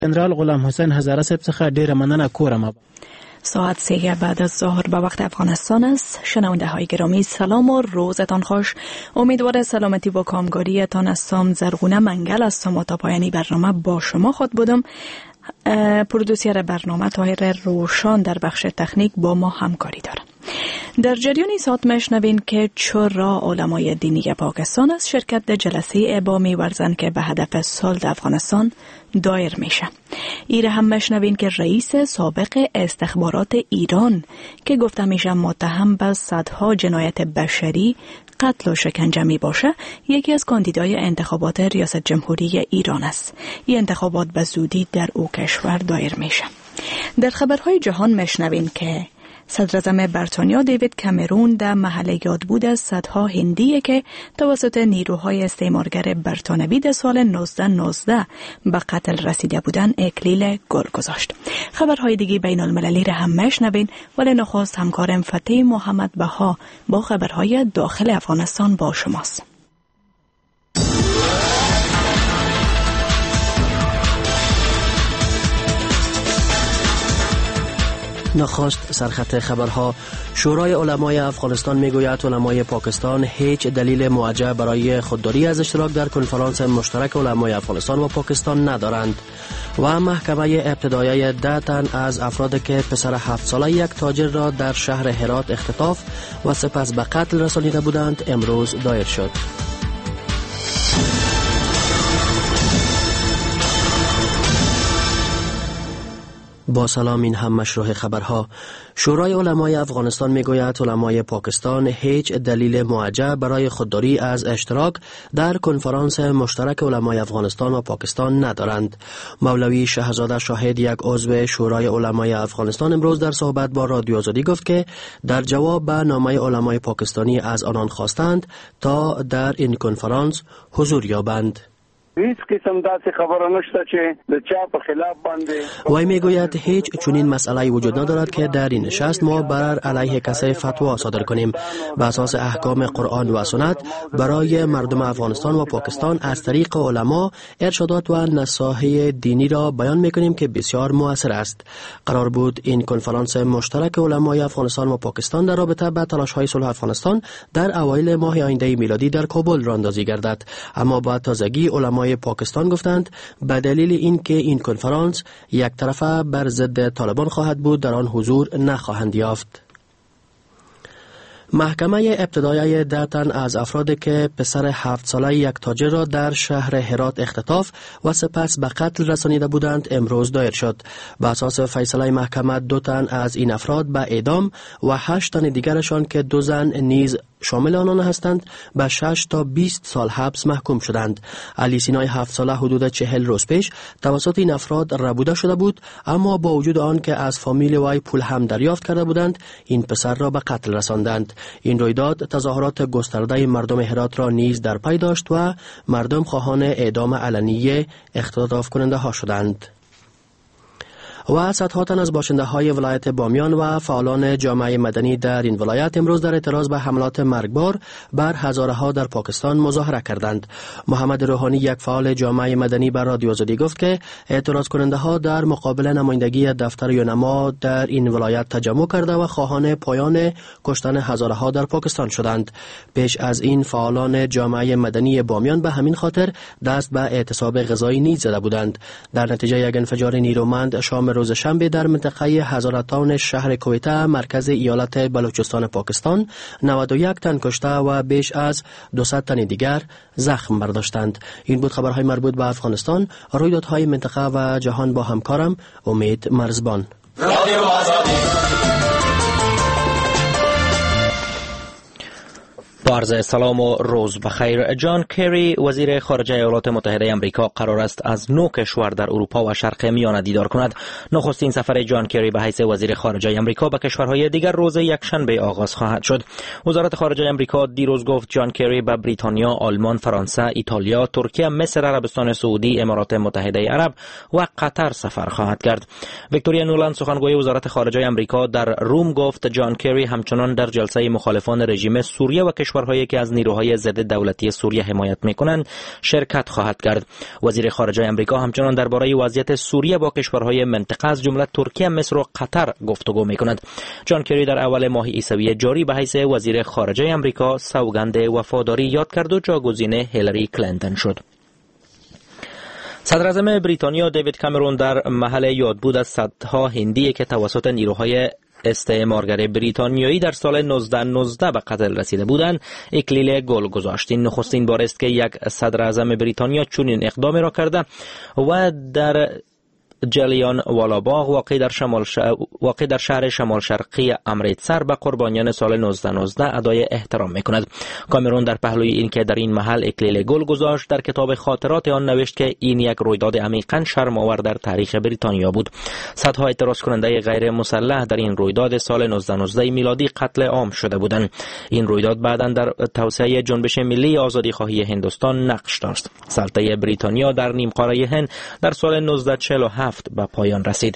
جنرال غلام حسین هزاره صاحب څخه ډیره مننه کوم. ساعت 3 بعد از ظهر به وقت افغانستان است. شنونده های گرامی سلام و روزتان خوش. امیدوار سلامتی و کامگاریتان هستم. زرغونه منگل هستم تا پایانی برنامه با شما خود بودم. پرودوسر برنامه طاهر روشان در بخش تکنیک با ما همکاری دارد. در جریان ساعت مشنوین که چرا علمای دینی پاکستان از شرکت در جلسه ابا می‌ورزند که به هدف صلح افغانستان دایر میشه. ایره هم مشنوین که رئیس سابق استخبارات ایران که گفته میشه متهم به صدها جنایت بشری، قتل و شکنجه می باشه، یکی از کاندیدای انتخابات ریاست جمهوری ایران است. این انتخابات به زودی در او کشور دایر میشه. در خبرهای جهان مشنوین که صدراعظم بریتانیا دیوید کامرون در محل یاد بود از صدها هندی که توسط نیروهای استعمارگر برطانوی در سال 1919 به قتل رسیده بودند اکلیل گل گذاشت. خبرهای دیگه بین المللی را هم مشنوین، ولی نخست همکارم فتح محمد بها با خبرهای داخل افغانستان با شماست. نخست سرخط خبرها. شورای علمای افغانستان میگوید علمای پاکستان هیچ دلیل موجه برای خودداری از اشتراک در کنفرانس مشترک علمای افغانستان و پاکستان ندارند. و محکمه ابتدایی 10 تن از افرادی که پسر 7 ساله یک تاجر را در شهر هرات اختطاف و سپس به قتل رسانیده بودند امروز دایر شد. با سلام، این هم مشروع خبرها. شورای علمای افغانستان میگوید علمای پاکستان هیچ دلیل موجه برای خودداری از اشتراک در کنفرانس مشترک علمای افغانستان و پاکستان ندارند. مولوی شهزاده شاهد، یک عضو شورای علمای افغانستان، امروز در صحبت با رادیو آزادی گفت که در جواب به نامه علمای پاکستانی از آنان خواستند تا در این کنفرانس حضور یابند. هیچ قسم داسې خبره نشته چې د چا په خلاف باندې. وی میگوید هیچ چنین مسئله وجود ندارد که در این نشست ما بر علیه کسی فتوا صادر کنیم. به اساس احکام قرآن و سنت برای مردم افغانستان و پاکستان از طریق علما ارشادات و نصایح دینی را بیان میکنیم که بسیار مؤثر است. قرار بود این کنفرانس مشترک علمای افغانستان و پاکستان در رابطه با تلاش‌های صلح افغانستان در اوایل ماه آینده میلادی در کابل راندازی گردد، اما با تازگی علمای پاکستان گفتند به دلیل اینکه این کنفرانس یک طرفه بر ضد طالبان خواهد بود در آن حضور نخواهند یافت. محکمه ابتدایی 10 تن از افرادی که پسر 7 ساله یک تاجر را در شهر هرات اختطاف و سپس به قتل رسانیده بودند امروز دایر شد. به اساس فیصله محکمه 2 تن از این افراد به اعدام و 8 تن دیگرشان که 2 زن نیز شامل آنان هستند به 6 تا 20 سال حبس محکوم شدند. علی سینای 7 ساله حدود 40 روز پیش توسط این افراد ربوده شده بود، اما با وجود آن که از فامیل وی پول هم دریافت کرده بودند این پسر را به قتل رساندند. این رویداد تظاهرات گسترده مردم هرات را نیز در پی داشت و مردم خواهان اعدام علنی اختطاف کننده ها شدند. و صدها تن از باشنده های ولایت بامیان و فعالان جامعه مدنی در این ولایت امروز در اعتراض به حملات مرگبار بر هزاره ها در پاکستان مظاهره کردند. محمد روحانی، یک فعال جامعه مدنی، بر رادیو آزادی گفت که اعتراض کننده ها در مقابل نمایندگی دفتر یونما در این ولایت تجمع کرده و خواهان پایان کشتن هزاره ها در پاکستان شدند. پیش از این فعالان جامعه مدنی بامیان به همین خاطر دست به اعتصاب غذایی نیز زده بودند. در نتیجه یک انفجار نیرومند شام روز شنبه در منطقه هزاره تاون شهر کویته مرکز ایالت بلوچستان پاکستان 91 تن کشته و بیش از 200 تن دیگر زخم برداشتند. این بود خبرهای مربوط به افغانستان، رویدادهای منطقه و جهان با همکارم امید مرزبان. رادیو آزادی. عرض سلام و روز بخیر. جان کری وزیر خارجه ایالات متحده آمریکا قرار است از 9 کشور در اروپا و شرق میانه دیدار کند. نخستین سفر جان کری به حیث وزیر خارجه آمریکا به کشورهای دیگر روز یکشنبه آغاز خواهد شد. وزارت خارجه آمریکا دیروز گفت جان کری به بریتانیا، آلمان، فرانسه، ایتالیا، ترکیه، مصر، عربستان سعودی، امارات متحده عرب و قطر سفر خواهد کرد. ویکتوریا نولند سخنگوی وزارت خارجه آمریکا در روم گفت جان کری همچنان در جلسه مخالفان رژیم سوریه و کشور کشورهایی که از نیروهای ضد دولتی سوریه حمایت میکنند شرکت خواهد کرد. وزیر خارجه آمریکا همچنان درباره وضعیت سوریه با کشورهای منطقه از جمله ترکیه، مصر و قطر گفتگو میکند. جان کری در اول ماه عیسوی جاری به حیث وزیر خارجه آمریکا سوگند وفاداری یاد کرد و جاگزین هیلاری کلینتون شد. صدر اعظم بریتانیا دیوید کامرون در محل یادبود از صدها هندی که توسط نیروهای استعمارگر بریتانیایی در سال 1919 به قتل رسیده بودند اکلیل گل گذاشت. این نخستین بار است که یک صدر اعظم بریتانیا چنین اقدامی را کرده و در جلیان والا باغ واقع در شهر شمال شرقی امریتسر به قربانیان سال 1919 ادای احترام میکند. کامرون در پهلوی این که در این محل اکلیل گل گذاشت در کتاب خاطرات آن نوشت که این یک رویداد عمیقاً شرم‌آور در تاریخ بریتانیا بود. صدها اعتراض کننده غیر مسلح در این رویداد سال 1919 میلادی قتل عام شده بودند. این رویداد بعداً در توسعه جنبش ملی آزادیخواهی هندوستان نقش داشت. سلطه بریتانیا در نیمقاره هند در سال 1947 به پایان رسید.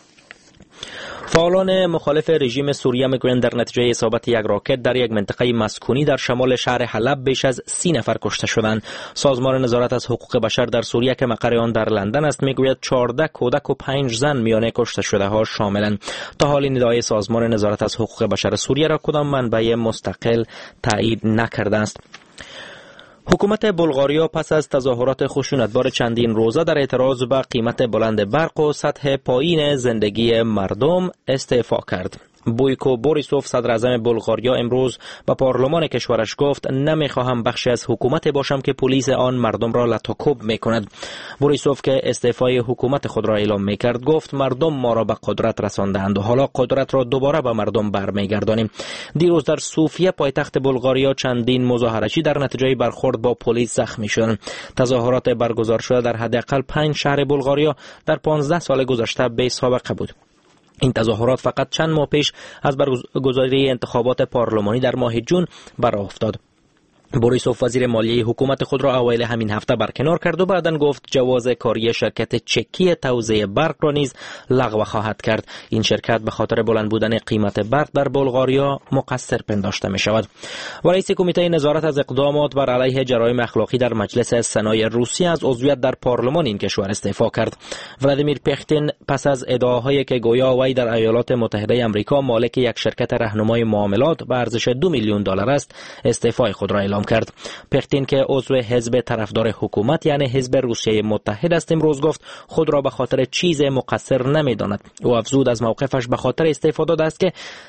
فعالان مخالف رژیم سوریه میگویند در نتیجه اصابت یک راکت در یک منطقه مسکونی در شمال شهر حلب بیش از 30 نفر کشته شدند. سازمان نظارت از حقوق بشر در سوریه که مقر آن در لندن است میگوید 14 کودک و 5 زن میان کشته شده ها شاملند. تا حال این ادعای سازمان نظارت از حقوق بشر سوریه را کدام منبع مستقل تایید نکرده است. حکومت بلغاریا پس از تظاهرات خشونتبار چندین روزه در اعتراض به قیمت بلند برق و سطح پایین زندگی مردم استعفا کرد. بویکو بوریسوف صدر اعظم بلغاریا امروز به پارلمان کشورش گفت نمیخواهم بخشی از حکومت باشم که پلیس آن مردم را لطوکوب میکند. بوریسوف که استعفای حکومت خود را اعلام میکرد گفت مردم ما را به قدرت رساندند و حالا قدرت را دوباره به مردم برمیگردانیم. دیروز در صوفیه پایتخت بلغاریا چندین مظاهرچی در نتیجه برخورد با پلیس زخمی شدند. تظاهرات برگزار شده در حداقل 5 شهر بلغاریا در 15 سال گذشته بی سابقه بود. این تظاهرات فقط چند ماه پیش از برگزاری انتخابات پارلمانی در ماه جون برآ افتاد. بوریسوف وزیر مالیه حکومت خود را اوایل همین هفته برکنار کرد و بعداً گفت جواز کاری شرکت چکی توزیع برق را نیز لغو خواهد کرد. این شرکت به خاطر بلند بودن قیمت برق در بلغاریا مقصر پنداشته می شود. و رئیس کمیته نظارت از اقدامات بر علیه جرایم اخلاقی در مجلس سنای روسیه از عضویت در پارلمان این کشور استعفا کرد. ولادیمیر پختین پس از ادعاهایی که گویا وی در ایالات متحده آمریکا مالک یک شرکت راهنمای معاملات به ارزش $2 میلیون است استعفای خود را اعلام کرد. پختین که عضو حزب طرفدار حکومت یعنی حزب روسیه متحد است امروز گفت خود را به خاطر چیز مقصر نمی‌داند. او افزود از موقفش به خاطر استعفا داده است که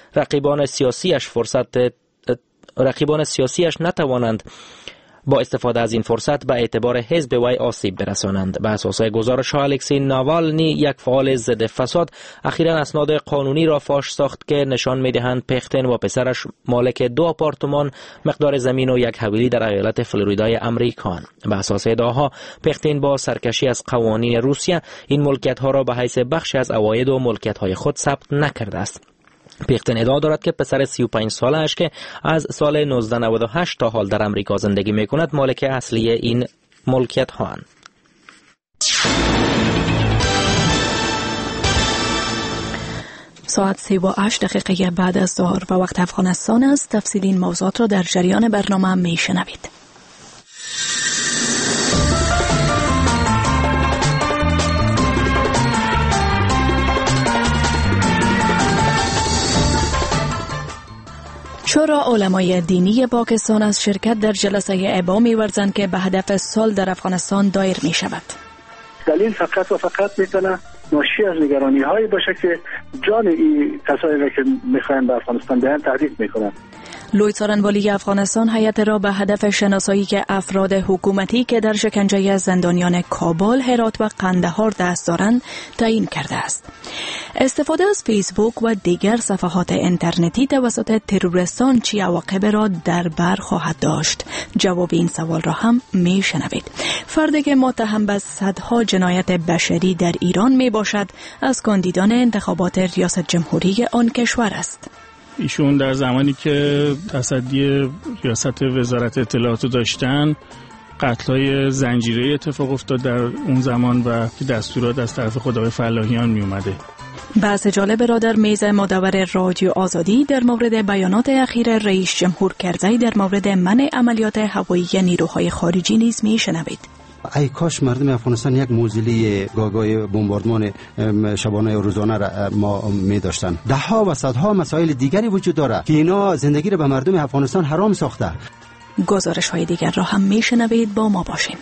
رقیبان سیاسیش نتوانند با استفاده از این فرصت به اعتبار حزب وی آسیب برسانند. به اساس گزارش ها الکسی ناوالنی یک فعال ضد فساد اخیراً اسناد قانونی را فاش ساخت که نشان می‌دهند پختین و پسرش مالک 2 آپارتمان، مقدار زمین و یک حویلی در ایالت فلوریدای امریکا. به اساس ادعاها پختین با سرکشی از قوانین روسیه این ملکیت‌ها را به حیث بخشی از عواید و ملکیت‌های خود ثبت نکرده است. پختین ادعا دارد که پسر 35 سالش که از سال 1998 تا حال در امریکا زندگی می‌کند مالک اصلی این ملکیت‌ها اند. ساعت 3:08 بعد از ظهر و وقت افغانستان است. تفصیل این موضوعات را در جریان برنامه میشنوید. شورای علمای دینی پاکستان از شرکت در جلسه ابا می‌ورزند که به هدف صلح در افغانستان دایر می شود. دلیل فقط و فقط میتونه ناشی از نگرانی هایی باشه که جان این کسایی که میخواین به افغانستان بیان تهدید میکنن. لوی څارنوالی افغانستان هیئت را به هدف شناسایی که افراد حکومتی که در شکنجه زندانیان کابل، هرات و قندهار دست دارند تعیین کرده است. استفاده از فیسبوک و دیگر صفحات اینترنتی توسط تروریستان چه عواقب را در بر خواهد داشت؟ جواب این سوال را هم میشنوید. فردی که متهم به صدها جنایت بشری در ایران می باشد از کاندیدان انتخابات ریاست جمهوری آن کشور است. ایشون در زمانی که تصدی ریاست وزارت اطلاعات داشتن قتل‌های زنجیره‌ای اتفاق افتاد در اون زمان و که دستورات از طرف خدای فلاحیان می اومده. بحث جالب را در میز مدور رادیو آزادی در مورد بیانات اخیر رئیس جمهور کرزی در مورد منع عملیات هوایی نیروهای خارجی نیز میشنوید. ای کاش مردم افغانستان یک موزلی گاگای بمباردمان شبانه و روزانه را ما می داشتن. ده ها و صدها مسائل دیگری وجود داره که اینا زندگی را به مردم افغانستان حرام ساخته. گزارش های دیگر را هم میشنوید، با ما باشین.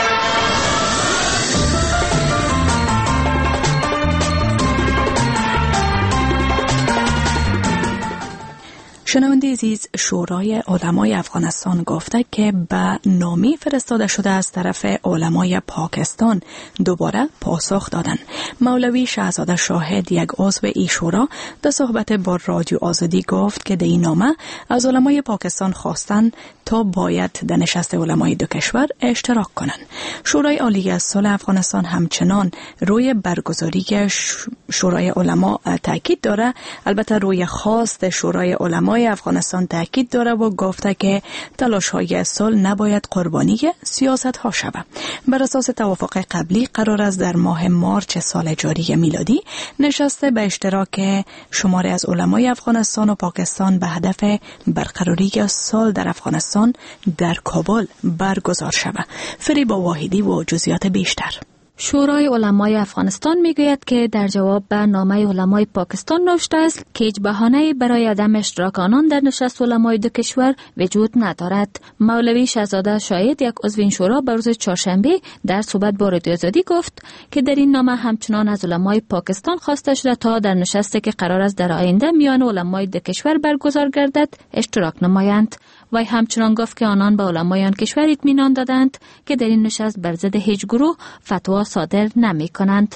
شنونده عزیز، شورای علمای افغانستان گفته که به نامه فرستاده شده از طرف علمای پاکستان دوباره پاسخ دادند. مولوی شهزاده شاهد، یک عضو این شورا، در صحبت با رادیو آزادی گفت که در این نامه از علمای پاکستان خواستند تا باید در نشست علمای دو کشور اشتراک کنند. شورای عالی صلح افغانستان همچنان روی برگزاری شورای علما تاکید داره. البته روی خواست شورای علما افغانستان تاکید داره و گفته که تلاش‌های صلح نباید قربانی سیاست‌ها شود. بر اساس توافق قبلی قرار است در ماه مارچ سال جاری میلادی نشست به اشتراک شماری از علمای افغانستان و پاکستان به هدف برقراری صلح در افغانستان در کابل برگزار شود. فریبا واحدی و جزئیات بیشتر. شورای علمای افغانستان میگوید که در جواب به نامه علمای پاکستان نوشته است که هیچ بهانه‌ای برای عدم اشتراک آنان در نشست علمای دو کشور وجود ندارد. مولوی شهزاده شاهد، یک عضو این شورا، به روز چهارشنبه در صحبت با رادیو آزادی گفت که در این نامه همچنان از علمای پاکستان خواسته شده تا در نشستی که قرار است در آینده میان علمای دو کشور برگزار گردد اشتراک نمایند. وی همچنان گفت که آنان به علمای آن کشور اطمینان دادند که در این نشست بر ضد هیچ گروه فتوا صادر نمی کنند.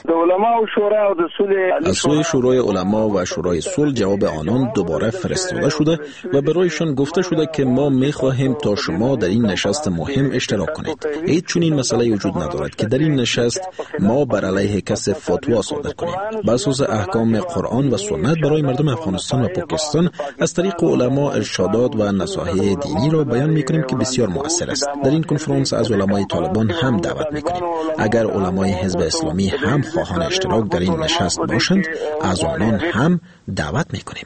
از سوی شورای علما و شورای صلح جواب آنان دوباره فرستاده شده و برایشان گفته شده که ما می خواهیم تا شما در این نشست مهم اشتراک کنید. هیچ چنین مسئله وجود ندارد که در این نشست ما بر علیه کسی فتوا صادر کنیم. بر اساس احکام قرآن و سنت برای مردم افغانستان و پاکستان از طریق علما ارشادات و نصایح دینی را بیان می‌کنیم که بسیار مؤثر است. در این کنفرانس از علمای طالبان هم دعوت می‌کنیم. اگر علمای حزب اسلامی هم خواهان اشتراک در این نشست باشند، از آنان هم دعوت می‌کنیم.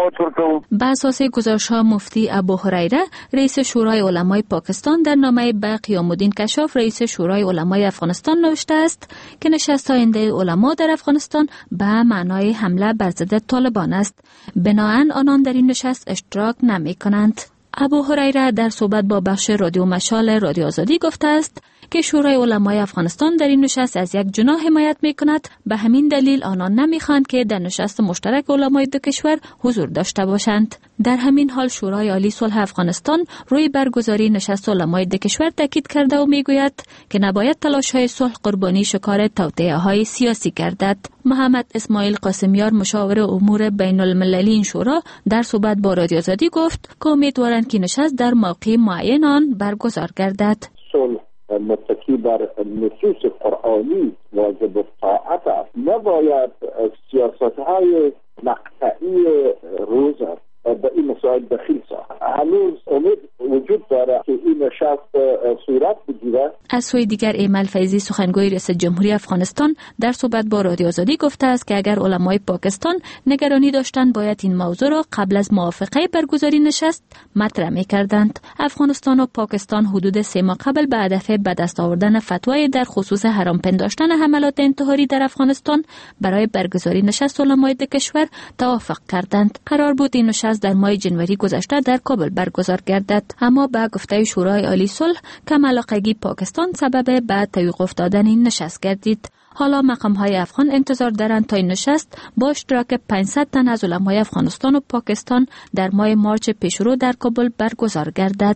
بر اساس گزارش‌ها مفتی ابو هریره، رئیس شورای علمای پاکستان، در نامه به قیام الدین کشاف، رئیس شورای علمای افغانستان نوشته است که نشست آینده علما در افغانستان به معنای حمله بر ضد طالبان است. بنابراین آنان در این نشست اشتراک نمی‌کنند. ابو هریره در صحبت با بخش رادیو مشال رادیو آزادی گفته است که شورای علمای افغانستان در این نشست از یک جناح حمایت می‌کند. به همین دلیل آنان نمی‌خواهند که در نشست مشترک علمای دو کشور حضور داشته باشند. در همین حال شورای عالی صلح افغانستان روی برگزاری نشست علمای دو کشور تاکید کرده و میگوید که نباید تلاش‌های صلح قربانی شکار توطئه‌های سیاسی گردد. محمد اسماعیل قاسمیار، مشاور امور بین المللی این شورا، در صحبت با رادیو آزادی گفت که امیدوارند که نشست در موقع معین آن برگزار گردد. صلح متکی بر نصوص قرآنی واجب الطاعت است. نباید سیاست‌های مقطعی روز به این مسائل دخیل ساخت. هنوز امید وجود داره که این نشست صورت بگیره. از سوی دیگر ایمل فیضی، سخنگوی رئیس جمهوری افغانستان، در صحبت با رادیو آزادی گفته است که اگر علمای پاکستان نگرانی داشتند باید این موضوع را قبل از موافقه برگزاری نشست مطرح می‌کردند. افغانستان و پاکستان حدود 3 ماه قبل به هدف به دست آوردن فتوای در خصوص حرام پنداشتن حملات انتحاری در افغانستان برای برگزاری نشست علمای دو کشور توافق کردند. قرار بود این نشست در ماه جنوری گذشته در کابل برگزار گردد، اما با گفته شورای عالی صلح کم علاقگی پاکستان سبب به توقف دادن این نشست گردید. حالا مقام‌های افغان انتظار دارند تا این نشست با اشتراک 500 تن از علمای افغانستان و پاکستان در ماه مارچ پیشرو در کابل برگزار گردد.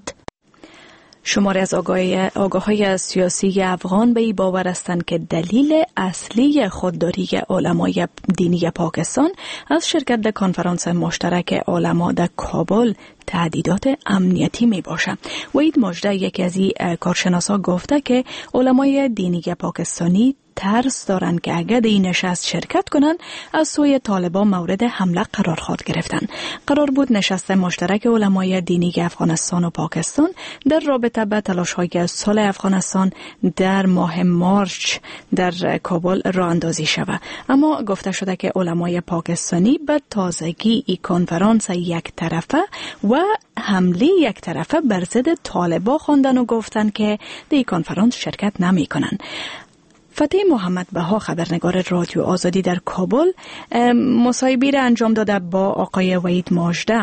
شماری از آگاه‌های سیاسی افغان به این باور هستند که دلیل اصلی خودداری علمای دینی پاکستان از شرکت در کنفرانس مشترک علما در کابل تهدیدات امنیتی می باشه. وحید مجده، یکی از این کارشناسا، گفته که علمای دینی پاکستانی ترس دارند که اگر در این نشست شرکت کنند از سوی طالبان مورد حمله قرار خواهد گرفتن. قرار بود نشست مشترک علمای دینی افغانستان و پاکستان در رابطه به تلاش‌های صلح افغانستان در ماه مارچ در کابل راه اندازی شود، اما گفته شده که علمای پاکستانی به تازگی این کنفرانس یک طرفه و حمله یک طرفه بر ضد طالبان خواندن و گفتن که در این کنفرانس شرکت نمی کنن. فتح محمد بها خبرنگار رادیو آزادی در کابل مصاحبه را انجام داده با آقای وحید ماجده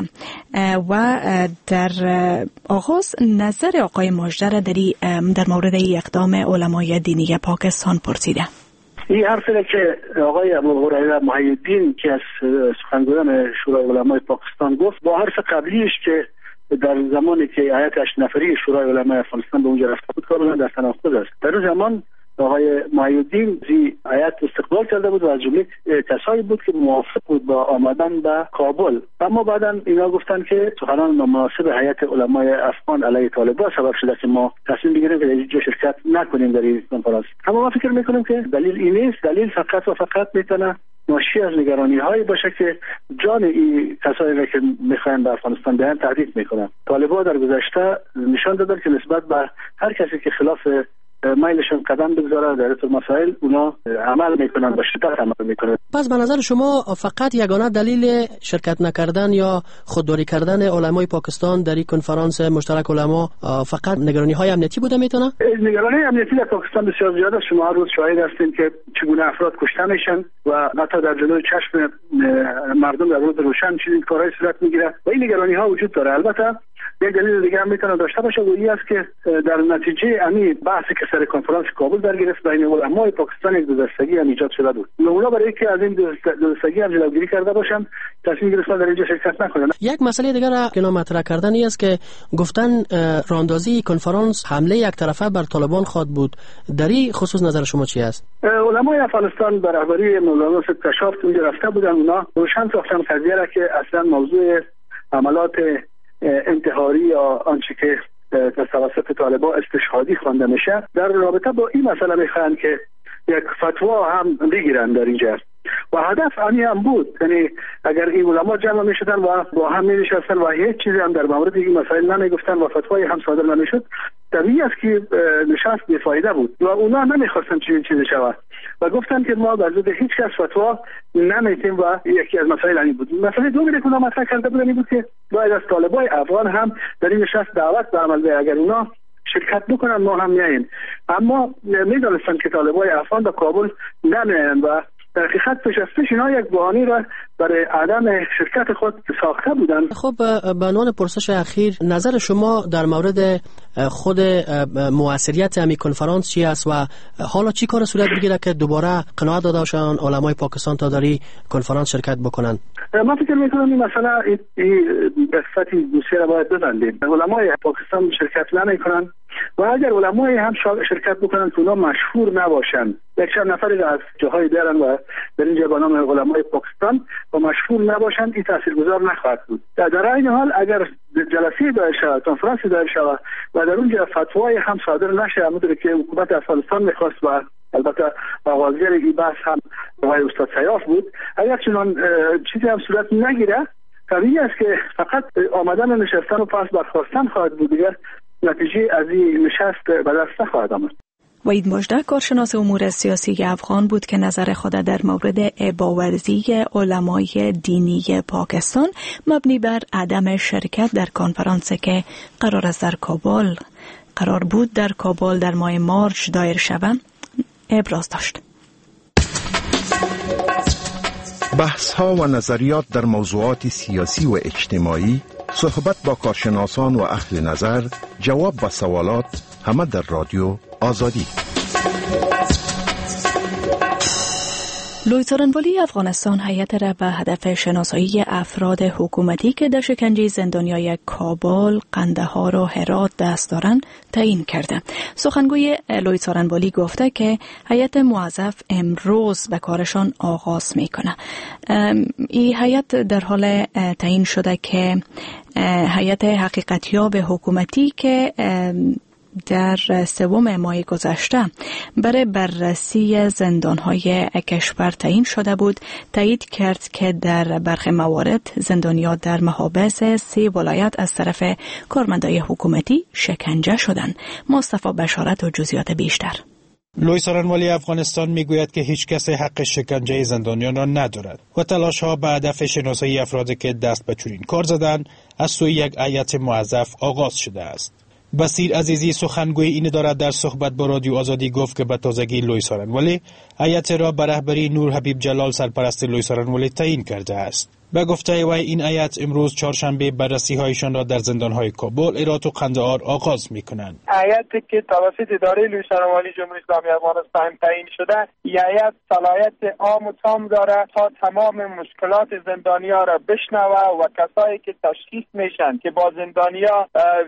و در آغاز نظر آقای ماجده را در مورد اقدام علمای دینی پاکستان پرسیده. این حرفی که آقای ابو هریره محی الدین که از سخنگویان شورای علمای پاکستان گفت با حرف قبلیش که در زمانی که هیئت 8 نفری شورای علمای افغانستان به اونجا رفته بود کاملا در تناقض است. در اون زمان آقای محی الدین زی هیئت استقبال کرده بود و از جمله کسایی بود که موافق بود با آمدن به کابل، اما بعدا اینا گفتن که سخنان نامناسب هیئت علمای افغان علیه طالبان سبب شده که ما تصمیم بگیریم که اینجا شرکت نکنیم در این کنفرانس. اما ما فکر میکنیم که دلیل این نیست، دلیل فقط و فقط میتونه ناشی از نگرانی هایی باشه که جان این کسایی که میخواین به افغانستان بیان تهدید میکنن. طالبان در گذشته نشان دادن که نسبت به هر کسی که خلاف مایلشون قدم بگذاره در این مسائل اونا عمل میکنن و شدت عمل میکنن. پس به نظر شما فقط یگانه دلیل شرکت نکردن یا خودداری کردن علمای پاکستان در این کنفرانس مشترک علما فقط نگرانی های امنیتی بوده میتونه؟ نگرانی امنیتی در پاکستان بسیار زیاد است. شما هر روز شاهد هستین که چگونه افراد کشته میشن و حتی در جلوی چشم مردم در روز روشن چیزی کارهای صورت میگیره و این نگرانی ها وجود داره. البته یک دلیل دیگه هم میتونه داشته باشه و این است که در نتیجه امی بحثی که سر کنفرانس کابل در گرفت بین علمای پاکستان یک دوستگی هم ایجاد شده بود. اونا برای اینکه از این دوستگی هم جلوگیری کرده باشن تصمیم گرفتن در اینجا شرکت نکنن. یک مسئله دیگه را که مطرح کردن است که گفتن راهاندازی کنفرانس حمله یک طرفه بر طالبان خواهد بود. در این خصوص نظر شما چی است؟ علمای افغانستان به رهبری مولانا صدیق کشاف اونجا رفته بودن، اونا روشن ساختن قضیه را که اصلا موضوع عملات انتحاری یا آنچه که در توسط طالبان استشهادی خوانده میشه در رابطه با این مسئله میخوان که یک فتوا هم بگیرن در اینجا و هدف آنی هم بود، یعنی اگر این علما جمع میشدن و با هم نمیشستن و هیچ چیزی هم در مورد این مسائل نمیگفتن و فتوای هم صادر نمیشد، طبیعی است که نشست بیفایده بود و اونا نمیخواستن چیزی شود و گفتن که ما بر ضد هیچ کس فتوا نمیتیم و یکی از مسائل این بود. مسئله دومی که اونا مطرح کرده بودن این بود که باید از طالبای افغان هم در این نشست دعوت به عمل بیاید، اگر اونا شرکت بکنن ما هم میاییم، اما میدونستن که طالبای افغان به کابل نمیاین و در حقیقت پیش از پیش اینا یک بهانه را برای عدم شرکت خود ساخته بودن. خب به عنوان پرسش اخیر نظر شما در مورد خود موثریت همین کنفرانس چی است و حالا چی کار صورت بگیره که دوباره قناعت داده باشن علمای پاکستان تا در این کنفرانس شرکت بکنن؟ من فکر میکنم این مسئله این قسمتی دوسیه را باید ببندیم. علمای پاکستان شرکت نمیکنن و اگر علمای هم شرکت بکنن که اونا مشهور نباشن، یک چند نفری از جاهای بیارن و در اینجا با نام علمای پاکستان و مشهور نباشن، این تاثیرگذار نخواهد بود. در این حال اگر جلسه دایر شود، کنفرانسی دایر شود و در اونجا فتوای هم صادر نشه، همونطور که حکومت افغانستان میخواست و البته آغازگر این بحث هم آقای استاد سیاف بود، اگر چنان چیزی هم صورت نگیره طبیعی است که فقط آمدن و نشستن و پس برخواستن خواهد بود، دیگر نتیجه از این نشست به دست نخواهد آمد. وحید ماجده کارشناس امور سیاسی افغان بود که نظر خود در مورد اباورزی علمای دینی پاکستان مبنی بر عدم شرکت در کنفرانسی که قرار بود در کابل در ماه مارچ دایر شود ابراز داشت. بحث ها و نظریات در موضوعات سیاسی و اجتماعی، صحبت با کارشناسان و اهل نظر، جواب به سوالات، همه در رادیو آزادی. لوی څارنوالي افغانستان هیئت را به هدف شناسایی افراد حکومتی که در شکنجه زندانیای کابل، قندهار و هرات دست دارند تعیین کرده. سخنگوی لوی څارنوالي گفته که هیئت موظف امروز به کارشان آغاز میکنه. این هیئت در حال تعیین شده که هیئت حقیقتیاب حکومتی که در 3 ماه گذشته برای بررسی زندان‌های کشور تعیین شده بود، تایید کرد که در برخی موارد زندانیان در محابس 3 ولایت از طرف کارمندای حکومتی شکنجه شدند. مصطفی بشارت و جزئیات بیشتر. لوئیس آرانوالی افغانستان میگوید که هیچ کس حق شکنجه زندانیان را ندارد و تلاش ها به هدف شناسایی افرادی که دست به چنین کار زدند از سوی یک هیئت موظف آغاز شده است. بصیر عزیزی سخنگوی این اداره در صحبت با رادیو آزادی گفت که به تازگی لوئیس آرانوالی هیئت را به رهبری نور حبیب جلال سرپرست لوئیس آرانوالی تعیین کرده است. به گفته وی این هیئت امروز چهارشنبه بررسی هایشان را در زندان‌های کابل، هرات و قندهار آغاز می‌کنند. هیئتی که توسط اداره لوئیس آرانوالی جمهوری اسلامی افغانستان تعیین شده، این هیئت صلاحیت عام و تام داره تا تمام مشکلات زندانیان را بشنوه و کسایی که تشخیص میشن که با زندانیان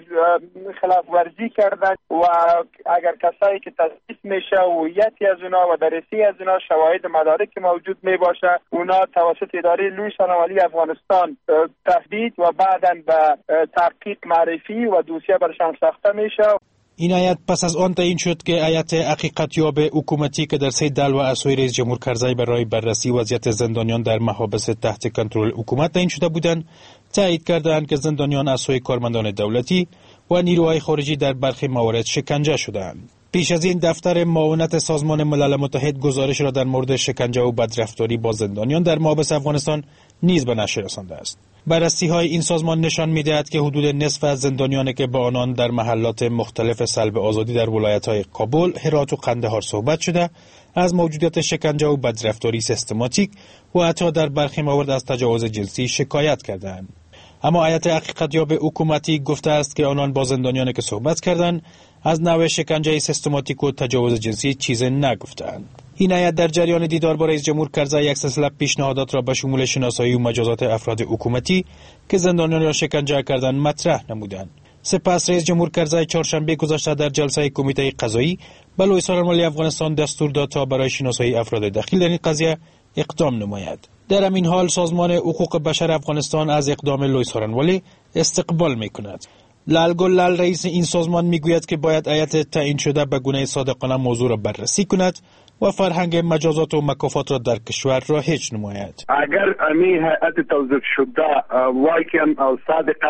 خلاف ورزی کردن و اگر کسایی که تشخیص میشه هویتی از اونا و درسی از اونا شواهد مدارک موجود میباشه، اونا توسط اداره لوئیس آرانوالی افغانستان تهدید و بعداً به تحقیق معرفی و دوسیه برشان ساخته میشه. این هیئت پس از آن تعیین شد که هیئت حقیقتیاب حکومتی که در 3 دلو از سوی رئیس جمهور کرزی برای بررسی وضعیت زندانیان در محابس تحت کنترل حکومت تعیین شده بودند، تایید کردند که زندانیان از سوی کارمندان دولتی و نیروهای خارجی در برخی موارد شکنجه شدند. پیش از این دفتر معاونت سازمان ملل متحد گزارش را در مورد شکنجه و بدرفتاری با زندانیان در محابس افغانستان نیز به نشر رسانده است. بررسی های این سازمان نشان می‌دهد که حدود نصف از زندانیانی که با آنان در محلات مختلف سلب آزادی در ولایت‌های کابل، هرات و قندهار صحبت شده، از موجودیت شکنجه و بدرفتاری سیستماتیک و حتی در برخی موارد از تجاوز جنسی شکایت کردند. اما هیئت حقیقتیاب حکومتی گفته است که آنان با زندانیانی که صحبت کردند از نوع شکنجه سیستماتیک و تجاوز جنسی چیزی نگفتند. این هیئت در جریان دیدار با رئیس جمهور کرزی یک سلسله پیشنهادات را به شمول شناسایی و مجازات افراد حکومتی که زندانیان را شکنجه کردند مطرح نمودند. سپس رئیس جمهور کرزی چهارشنبه گذشته در جلسه کمیته قضایی به لوئیس آرانوالی افغانستان دستور داد تا برای شناسایی افراد دخیل در این قضیه اقدام نماید. در همین حال سازمان حقوق بشر افغانستان از اقدام لوئیس آرانوالی استقبال می‌کند. لالگل رئیس این سازمان میگوید که باید هیئت تعیین شده به گونه صادقانه موضوع را بررسی کند و فرهنگ مجازات و مکافات را در کشور را هیچ نماید. اگر امی هیئت توظیف شده واقعا و صادقا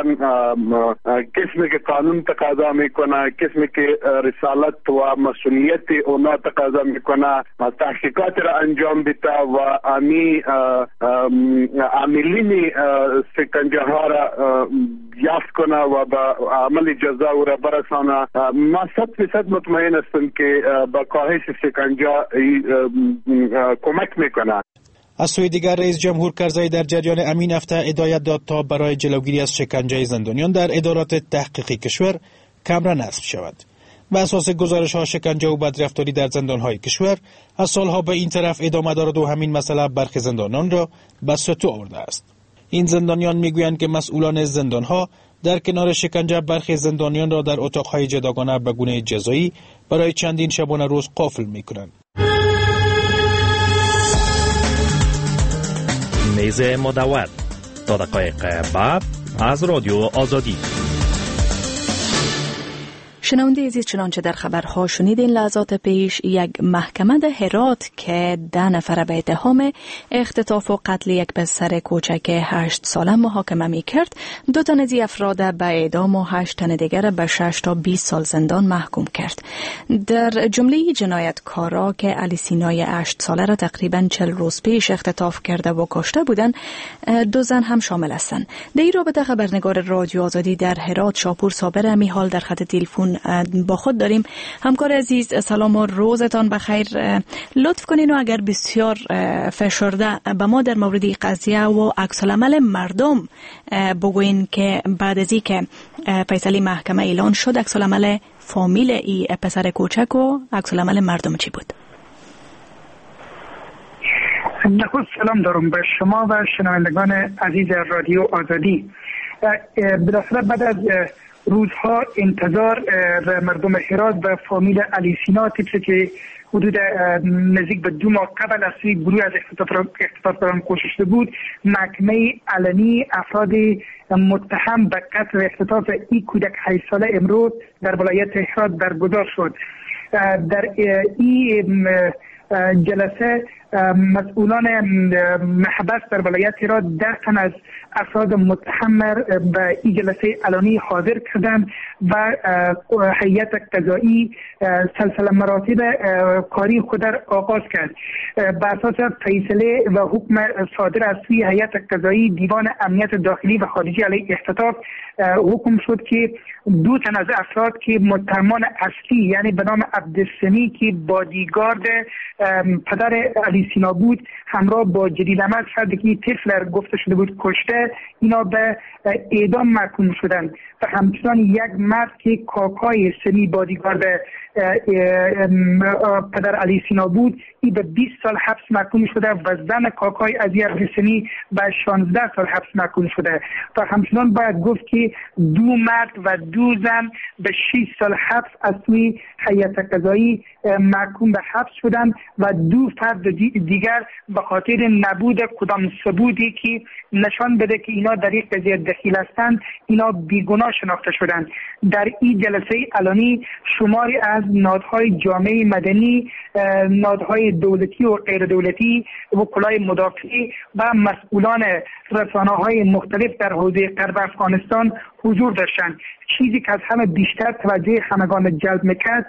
قسمی که قانون تقاضا میکنه، قسمی که رسالت و مسئولیت اونا تقاضا میکنه، تحقیقات را انجام بده و امی عاملین شکنجه ها را یافت کنه و به عمل جزا او را برسانه، ما 100% مطمئن هستم که با کاهش شکنجه کمک میکنه. از سوی دیگر رئیس جمهور کرزی در جریان امین هفته هدایت داد تا برای جلوگیری از شکنجه زندانیان در ادارات تحقیقی کشور کمره نصب شود. بر اساس گزارش ها شکنجه و بدرفتاری در زندانهای کشور از سالها به این طرف ادامه دارد و همین مسئله برخی زندانیان را به سطوح آورده است. این زندانیان میگویند که مسئولان زندانها در کنار شکنجه برخی زندانیان را در اتاقهای جداگانه به گونه جزایی برای چندین شبانه روز قافل میکنند. میز مدور تا دقایق بعد از رادیو آزادی. شنونده عزیز، چنانچه در خبرها شنیدین لحظات پیش، یک محکمه در هرات که 10 نفر به اتهام اختطاف و قتل یک پسر کوچک 8 ساله محاکمه می کرد، 2 تن از افراد به اعدام و 8 تن دیگر به 6 تا 20 سال زندان محکوم کرد. در جمله جنایتکارا که علی سینای 8 ساله را تقریباً 40 روز پیش اختطاف کرده و کشته بودند، 2 زن هم شامل هستند. در این رابطه خبرنگار رادیو آزادی در هرات شاپور صابر امی حال در خط تلفن با خود داریم. همکار عزیز، سلام و روزتان بخیر. لطف کنین و اگر بسیار فشرده به ما در مورد این قضیه و عکس العمل مردم بگوین که بعد از اینکه فیصله محکمه اعلان شد، عکس العمل فامیل این پسر کوچک و عکس العمل مردم چی بود؟ نخست سلام دارم به شما و شنوندگان عزیز رادیو آزادی. بالاخره بعد از روزها انتظار مردم هرات و فامیل علی سینا طبق که حدود نزدیک به 2 ماه قبل از سوی گروه از اختطاف ران کشته شده بود، محکمه علنی افراد متهم به قتل و اختطاف این کودک 8 ساله امروز در ولایت هرات برگزار شد. در این جلسه مسئولان محبس در ولایت هرات 10 تن از افراد متهم به این جلسه علنی حاضر کردند و هیئت قضایی سلسله مراتب کاری خود را آغاز کرد. بر اساس فیصله و حکم صادر از سوی هیئت قضایی دیوان امنیت داخلی و خارجی علیه اختطاف حکم شد که 2 تن از افراد که متهمان اصلی یعنی به نام عبدالسمی که بادیگارد پدر علی سینا بود همراه با جلیل احمد فردی که طفل گفته شده بود کشته، اینا به اعدام محکوم شدند و همچنان یک مرد که کاکای سمی بادیگارد پدر علی سینا بود این به 20 سال حبس محکوم شده و زن کاکای علی عبدالسمی به 16 سال حبس محکوم شده و همچنان باید گفت که 2 مرد و 2 زن به 6 سال حبس از سوی هیئت قضایی محکوم به حبس شدند و 2 فرد دیگر به خاطر نبود کدام ثبوتی که نشان بده که اینا در این قضیه دخیل هستند اینا بیگناه شناخته شدند. در این جلسه علنی شماری از نهادهای جامعه مدنی، نهادهای دولتی و غیر دولتی، وکلای مدافعی و مسئولان رسانه‌های مختلف در حوزه غرب افغانستان حضور داشتند. چیزی که از همه بیشتر توجه همگان جلب می‌کرد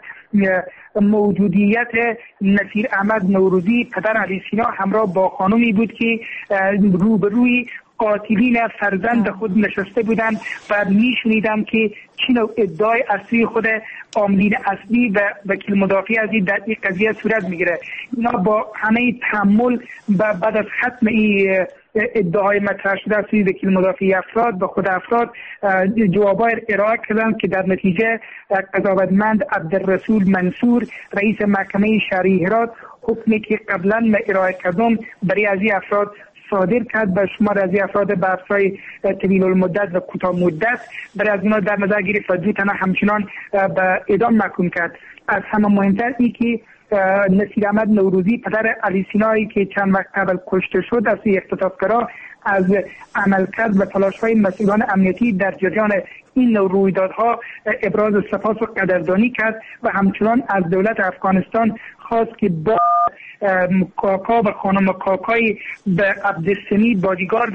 موجودیت نصیر احمد نوروزی پدر علی سینا همراه با خانمی بود که روبروی قاتلین فرزند خود نشسته بودند و میشنیدم که چی نوع ادعای اصلی خود عاملین اصلی و وکیل مدافع از این در این قضیه صورت میگیره. اینا با همه تحمل بعد از ختم این ادعای مطرح شده از سوی وکیل مدافع افراد به خود افراد جوابای ارائه کردند که در نتیجه قضاوتمند عبدالرسول منصور رئیس محکمه شهری هرات حکمی که قبلا من ارائه کردم برای از این افراد صادر کرد به شمار از این افراد به افزای طویل المدت و کوتاه مدت برای از اینا در نظر گرفت و 2 تن همچنان به اعدام محکوم کرد. از همه مهمتر این که نصیر احمد نوروزی پدر علی سینایی که چند وقت قبل کشته شد از اختطافگرا از عملکرد و تلاش‌های مسئولان امنیتی در جریان این نوع رویدادها ابراز سپاس و قدردانی کرد و همچنان از دولت افغانستان خواست که با کاکا و خانم کاکای به عبدالسمی بادیگارد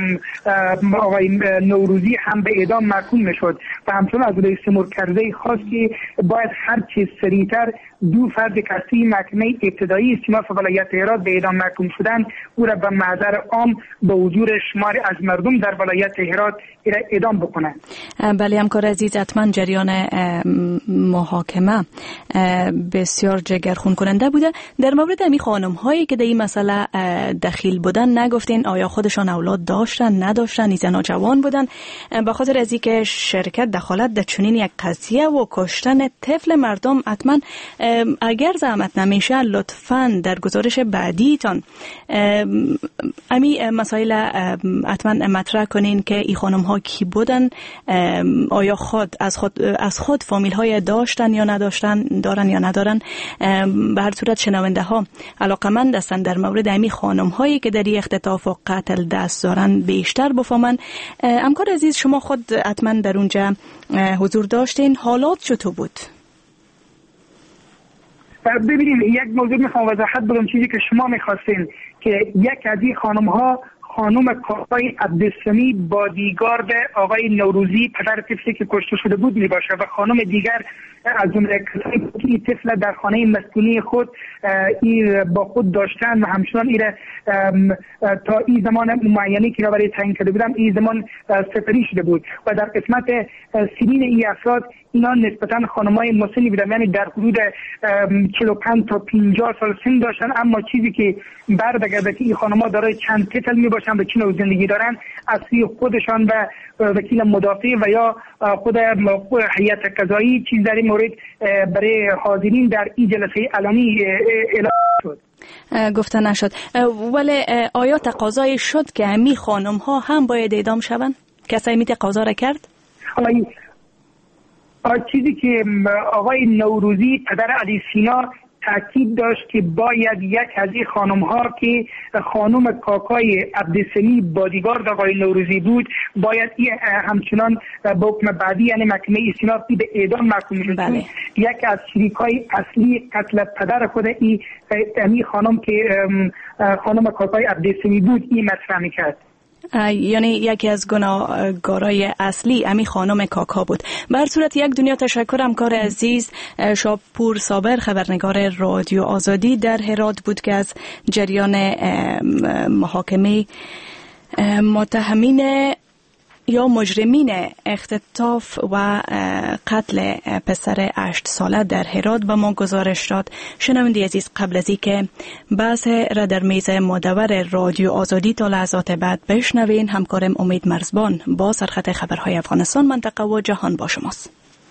آقای نوروزی هم به اعدام محکوم میشد و همچنان از رئیس تیمور کرزی خواست که باید هر چیز سریعتر 2 فرد کسی محکمه ابتدایی استیناف ولایت هرات به اعدام محکوم شدن او را به محضر عام به حضور شماری از مردم در ولایت هرات اعدام بکنند. بله همکار عزیز، حتما جریان محاکمه بسیار جگرخون کننده بوده. در مورد امی خانم هایی که در این مسئله دخیل بودن نگفتین آیا خودشان اولاد داشتن نداشتن، این زنا جوان بودن؟ به خاطر از اینکه شرکت دخالت در چنین یک قضیه و کشتن طفل مردم، حتما اگر زحمت نمیشه لطفاً در گزارش بعدیتان امی مسائل حتما مطرح کنین که این خانم ها کی بودن، آیا از خود فامیل های داشتن یا نداشتن، دارن یا ندارن. به هر صورت شنونده ها علاقمند هستن در مورد امی خانم هایی که در اختطاف و قتل دست دارن بیشتر بفهمن. همکار عزیز، شما خود حتما در اونجا حضور داشتین، حالات چطور بود؟ ببینید یک موضوع میخوام وضاحت بدم، چیزی که شما میخواستین که یک از این خانم ها خانم کاکای عبدالسمی بادیگارد آقای نوروزی پدر طفلی که کشته شده بود می باشه و خانم دیگر از جمله کسانی که طفل در خانه مسکونی خود با خود داشتن و همچنان ایره تا این زمان معینی که برای تعیین کرده بودم این زمان سپری شده بود و در قسمت سنین این افراد اینا نسبتا خانمای مسنی بودن، یعنی در حدود 45 تا 50 سال سن داشتن، اما چیزی که برمیگرده که این خانم‌ها دارای چند طفل می باشن و چه نوع زندگی دارن از سوی خودشان و وکیل مدافع و یا خود هیئت قضایی چیز در این مورد برای حاضرین در این جلسه علنی اعلام شد. گفته نشد. ولی آیا تقاضای شد که همین خانم ها هم باید اعدام شوند؟ کسی می تقاضا را کرد؟ چیزی که آقای نوروزی پدر علی سینا تاکید داشت که باید یک از این خانم ها که خانم کاکای عبدالسمی بادیگارد آقای نوروزی بود باید همچنان به حکم بعدی یعنی محکمه استیناف به اعدام محکوم شد. بله. یک از شریکای اصلی قتل پدر خود این خانم که خانم کاکای عبدالسمی بود این مطرح میکرد. یعنی یکی از گناهکارای اصلی امی خانم کاکا بود. به هر صورت یک دنیا تشکر همکار عزیز شاپور صابر خبرنگار رادیو آزادی در هرات بود که از جریان محاکمه متهمین یا مجرمین اختطاف و قتل پسر 8 ساله در هرات به ما گزارش داد. شنونده عزیز، قبل از اینکه بحث را در میز مدور رادیو آزادی تا لحظات بعد بشنوین، همکارم امید مرزبان با سرخط خبرهای افغانستان، منطقه و جهان با شماست.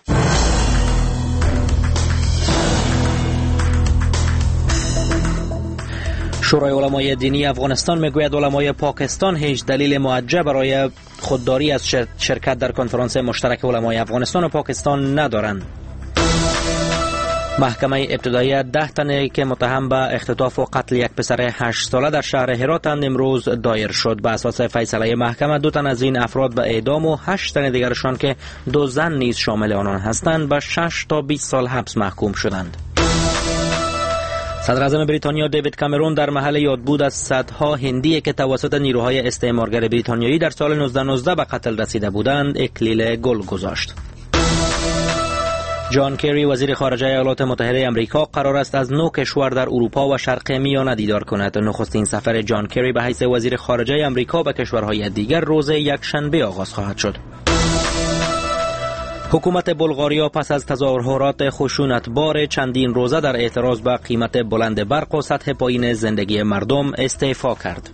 شورای علمای دینی افغانستان میگوید علمای پاکستان هیچ دلیل موجه برای خودداری از شرکت در کنفرانس مشترک علمای افغانستان و پاکستان ندارند. محکمه ابتدایی 10 تنی که متهم به اختطاف و قتل یک پسر 8 ساله در شهر هرات امروز دایر شد. به اساس فیصله محکمه 2 تن از این افراد به اعدام و 8 تن دیگرشان که 2 زن نیز شامل آنان هستند به 6 تا 20 سال حبس محکوم شدند. صدر اعظم بریتانیا دیوید کامرون در محل یادبود از صدها هندی که توسط نیروهای استعمارگر بریتانیایی در سال 1919 به قتل رسیده بودند اکلیل گل گذاشت. جان کری وزیر خارجه ایالات متحده آمریکا قرار است از 9 کشور در اروپا و شرق میانه دیدار کند. نخستین سفر جان کری به حیث وزیر خارجه آمریکا به کشورهای دیگر روز یکشنبه آغاز خواهد شد. حکومت بلغاریا پس از تظاهرات خشونتبار چندین روزه در اعتراض به قیمت بلند برق و سطح پایین زندگی مردم استعفا کرد.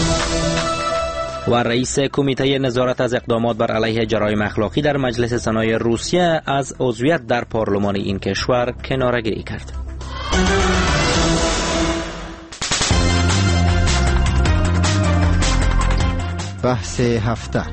و رئیس کمیته نظارت از اقدامات بر علیه جرایم اخلاقی در مجلس سنای روسیه از عضویت در پارلمان این کشور کناره‌گیری کرد. بحث هفته.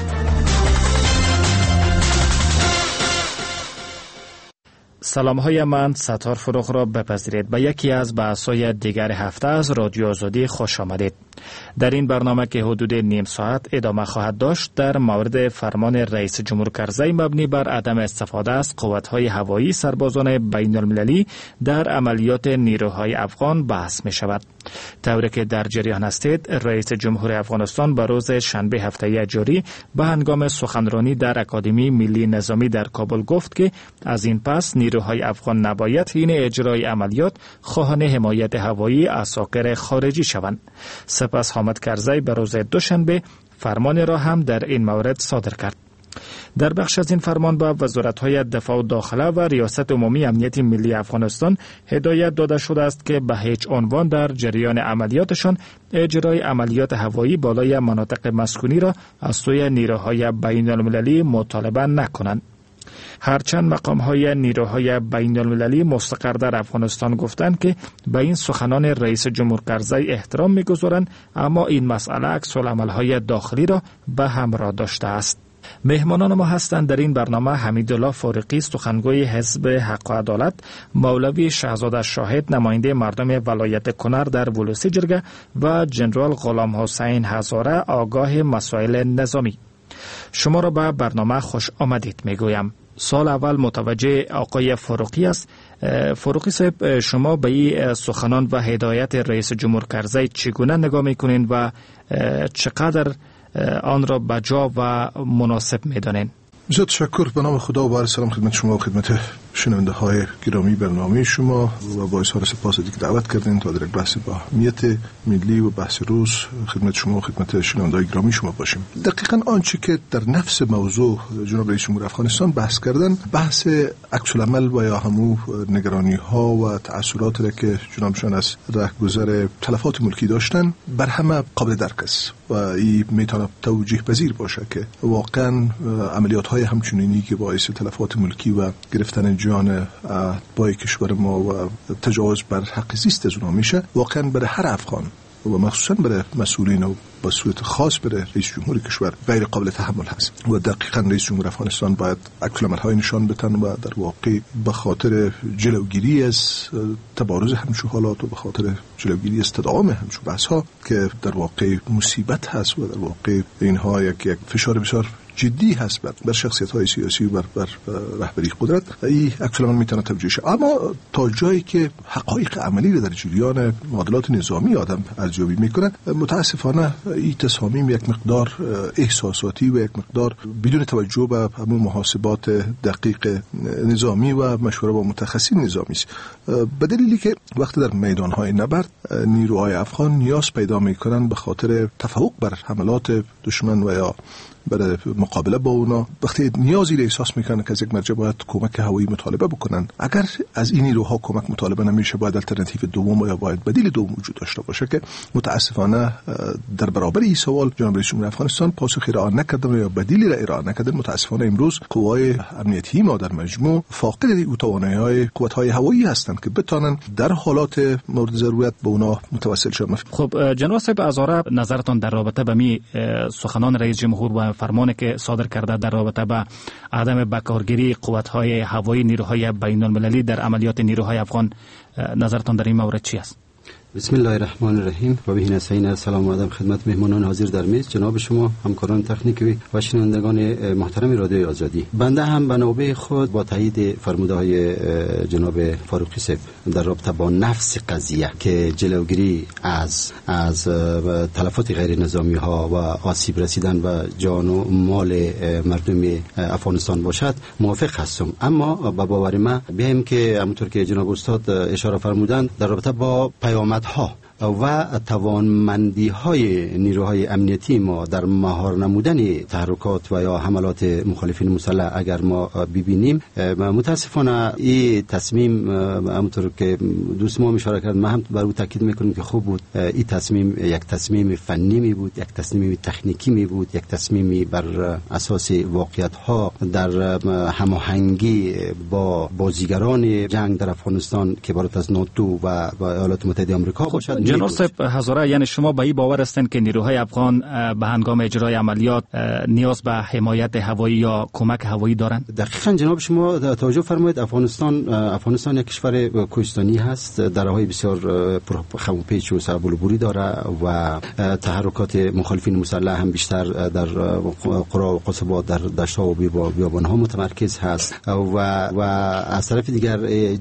سلام های من ستار فروغ را بپذیرید. به یکی از بحث‌های دیگر هفته از رادیو آزادی خوش آمدید. در این برنامه که حدود نیم ساعت ادامه خواهد داشت در مورد فرمان رئیس جمهور کرزی مبنی بر عدم استفاده از قوت‌های هوایی سربازان بین المللی در عملیات نیروهای افغان بحث می شود. طوری که در جریان هستید، رئیس جمهور افغانستان به روز شنبه هفته جاری به هنگام سخنرانی در اکادمی ملی نظامی در کابل گفت که از این پس نیروهای افغان نباید حین اجرای عملیات خواهان حمایت هوایی عساکر خارجی شوند. سپس حامد کرزی به روز دوشنبه فرمان را هم در این مورد صادر کرد. در بخش از این فرمان به وزارت‌های دفاع و داخله و ریاست عمومی امنیت ملی افغانستان هدایت داده شده است که به هیچ عنوان در جریان عملیاتشان اجرای عملیات هوایی بالای مناطق مسکونی را از سوی نیروهای بین المللی مطالبه نکنند. هرچند مقام‌های نیروهای بین المللی مستقر در افغانستان گفتند که به این سخنان رئیس جمهور کرزی احترام می‌گذارند، اما این مسئله عکس‌العمل‌های داخلی را به همراه داشته است. مهمانان ما هستند در این برنامه حمیدالله فارقی سخنگوی حزب حق و عدالت، مولوی شهزاده شاهد نماینده مردم ولایت کنر در ولوسی جرگه و جنرال غلام حسین هزاره آگاه مسائل نظامی. شما را به برنامه خوش آمدید میگویم. سال اول متوجه آقای فاروقی است. فاروقی صاحب، شما به این سخنان و هدایت رئیس جمهور کرزی چگونه نگاه میکنین و چقدر آن را بجا و مناسب میدانین؟ بسیار تشکر. به نام خدا و با سلام خدمت شما و خدمت شنونده های گرامی برنامه شما و با اظهار سپاس دیگه دعوت کردین تا در یک بحث با اهمیت ملی و بحث روز خدمت شما و خدمت شنونده های گرامی شما باشیم. دقیقاً آنچه که در نفس موضوع جناب رئیس جمهور افغانستان بحث کردن، بحث عکس العمل و یا همو نگرانی ها و تأثیراتی را که جنابشان از رهگذر تلفات ملکی داشتن بر همه قابل درک است و این میتونه توجیه پذیر باشه که واقعاً عملیات های همچنینی که باعث تلفات ملکی و گرفتن جان اتباع کشور ما و تجاوز بر حق زیست از اونها میشه، واقعا برای هر افغان و مخصوصا برای مسئولین و به صورت خاص برای رئیس جمهور کشور غیر قابل تحمل هست و دقیقاً رئیس جمهور افغانستان باید عکس‌العمل‌های نشان بدن و در واقع به خاطر جلوگیری از تبارز همچون حالات و به خاطر جلوگیری از تداوم همچون بحث‌ها که در واقع مصیبت هست و در واقع اینها یک فشار بسیار جدی هست بر شخصیت‌های سیاسی و بر رهبری قدرت، این عکس‌العمل میتونه توجیه شه. اما تا جایی که حقایق عملی را در جریان معادلات نظامی آدم ارزیابی میکنه، متاسفانه این تصامیم یک مقدار احساساتی و یک مقدار بدون توجه به همون محاسبات دقیق نظامی و مشوره با متخصصین نظامی است. به دلیلی که وقتی در میدان‌های نبرد نیروهای افغان نیاز پیدا میکنن به خاطر تفوق بر حملات دشمن و یا برای مقابله با اونا، وقتی نیازی را احساس میکنن که از یک مرجع باید کمک هوایی مطالبه بکنن، اگر از این نیروها کمک مطالبه نمیشه باید الटरनेटिव دوم یا باید بدیل دوم وجود داشته باشه که متاسفانه در برابر این سوال جناب رئیس جمهور افغانستان پاسخی را نکردن یا بدیلی را ارائه نکردن. متاسفانه امروز قوای امنیتی ما در مجموع فاقد این توانایی‌های قوت‌های هوایی هستند که بتونن در حالات مورد ضرورت به اونا متوسل شوند. خب جناب صاحب ازاره، نظرتان در رابطه با می سخنان رئیس جمهور و فرمانی که صادر کرده در رابطه با عدم بکارگیری قوت‌های هوایی نیروهای بین‌المللی در عملیات نیروهای افغان، نظرتان در این مورد چی است؟ بسم الله الرحمن الرحیم و به نستعین. سلام و ادب خدمت مهمانان حاضر در میز، جناب شما، همکاران تکنیکی و شنوندگان محترم رادیوی آزادی. بنده هم به نوبه خود با تایید فرموده‌های جناب فاروقی صاحب در رابطه با نفس قضیه که جلوگیری از تلفات غیر نظامی ها و آسیب رسیدن و جان و مال مردم افغانستان باشد موافق هستم. اما با باور من بیایم که همونطور که جناب استاد اشاره فرمودند در رابطه با پیامدها و توانمندی های نیروهای امنیتی ما در مهار نمودن تحرکات و یا حملات مخالفین مسلح اگر ما ببینیم، متاسفانه این تصمیم همونطور که دوست ما اشاره کرد، ما هم بر او تاکید میکنیم که خوب بود این تصمیم یک تصمیم فنی می بود، یک تصمیم تکنیکی می بود، یک تصمیمی بر اساس واقعیت ها در هماهنگی با بازیگران جنگ در افغانستان که عبارت از ناتو و ایالات متحده آمریکا باشد. جناب صاحب هزاره، یعنی شما به این باور هستند که نیروهای افغان به هنگام اجرای عملیات نیاز به حمایت هوایی یا کمک هوایی دارند؟ دقیقاً جناب شما توجه فرمایید، افغانستان یک کشور کوهستانی هست، دره‌های بسیار خموپیچ و صعب العبوری داره و تحرکات مخالفین مسلح هم بیشتر در قرا و قصبات، در دشت‌ها و بیابان‌ها متمرکز هست و از طرف دیگر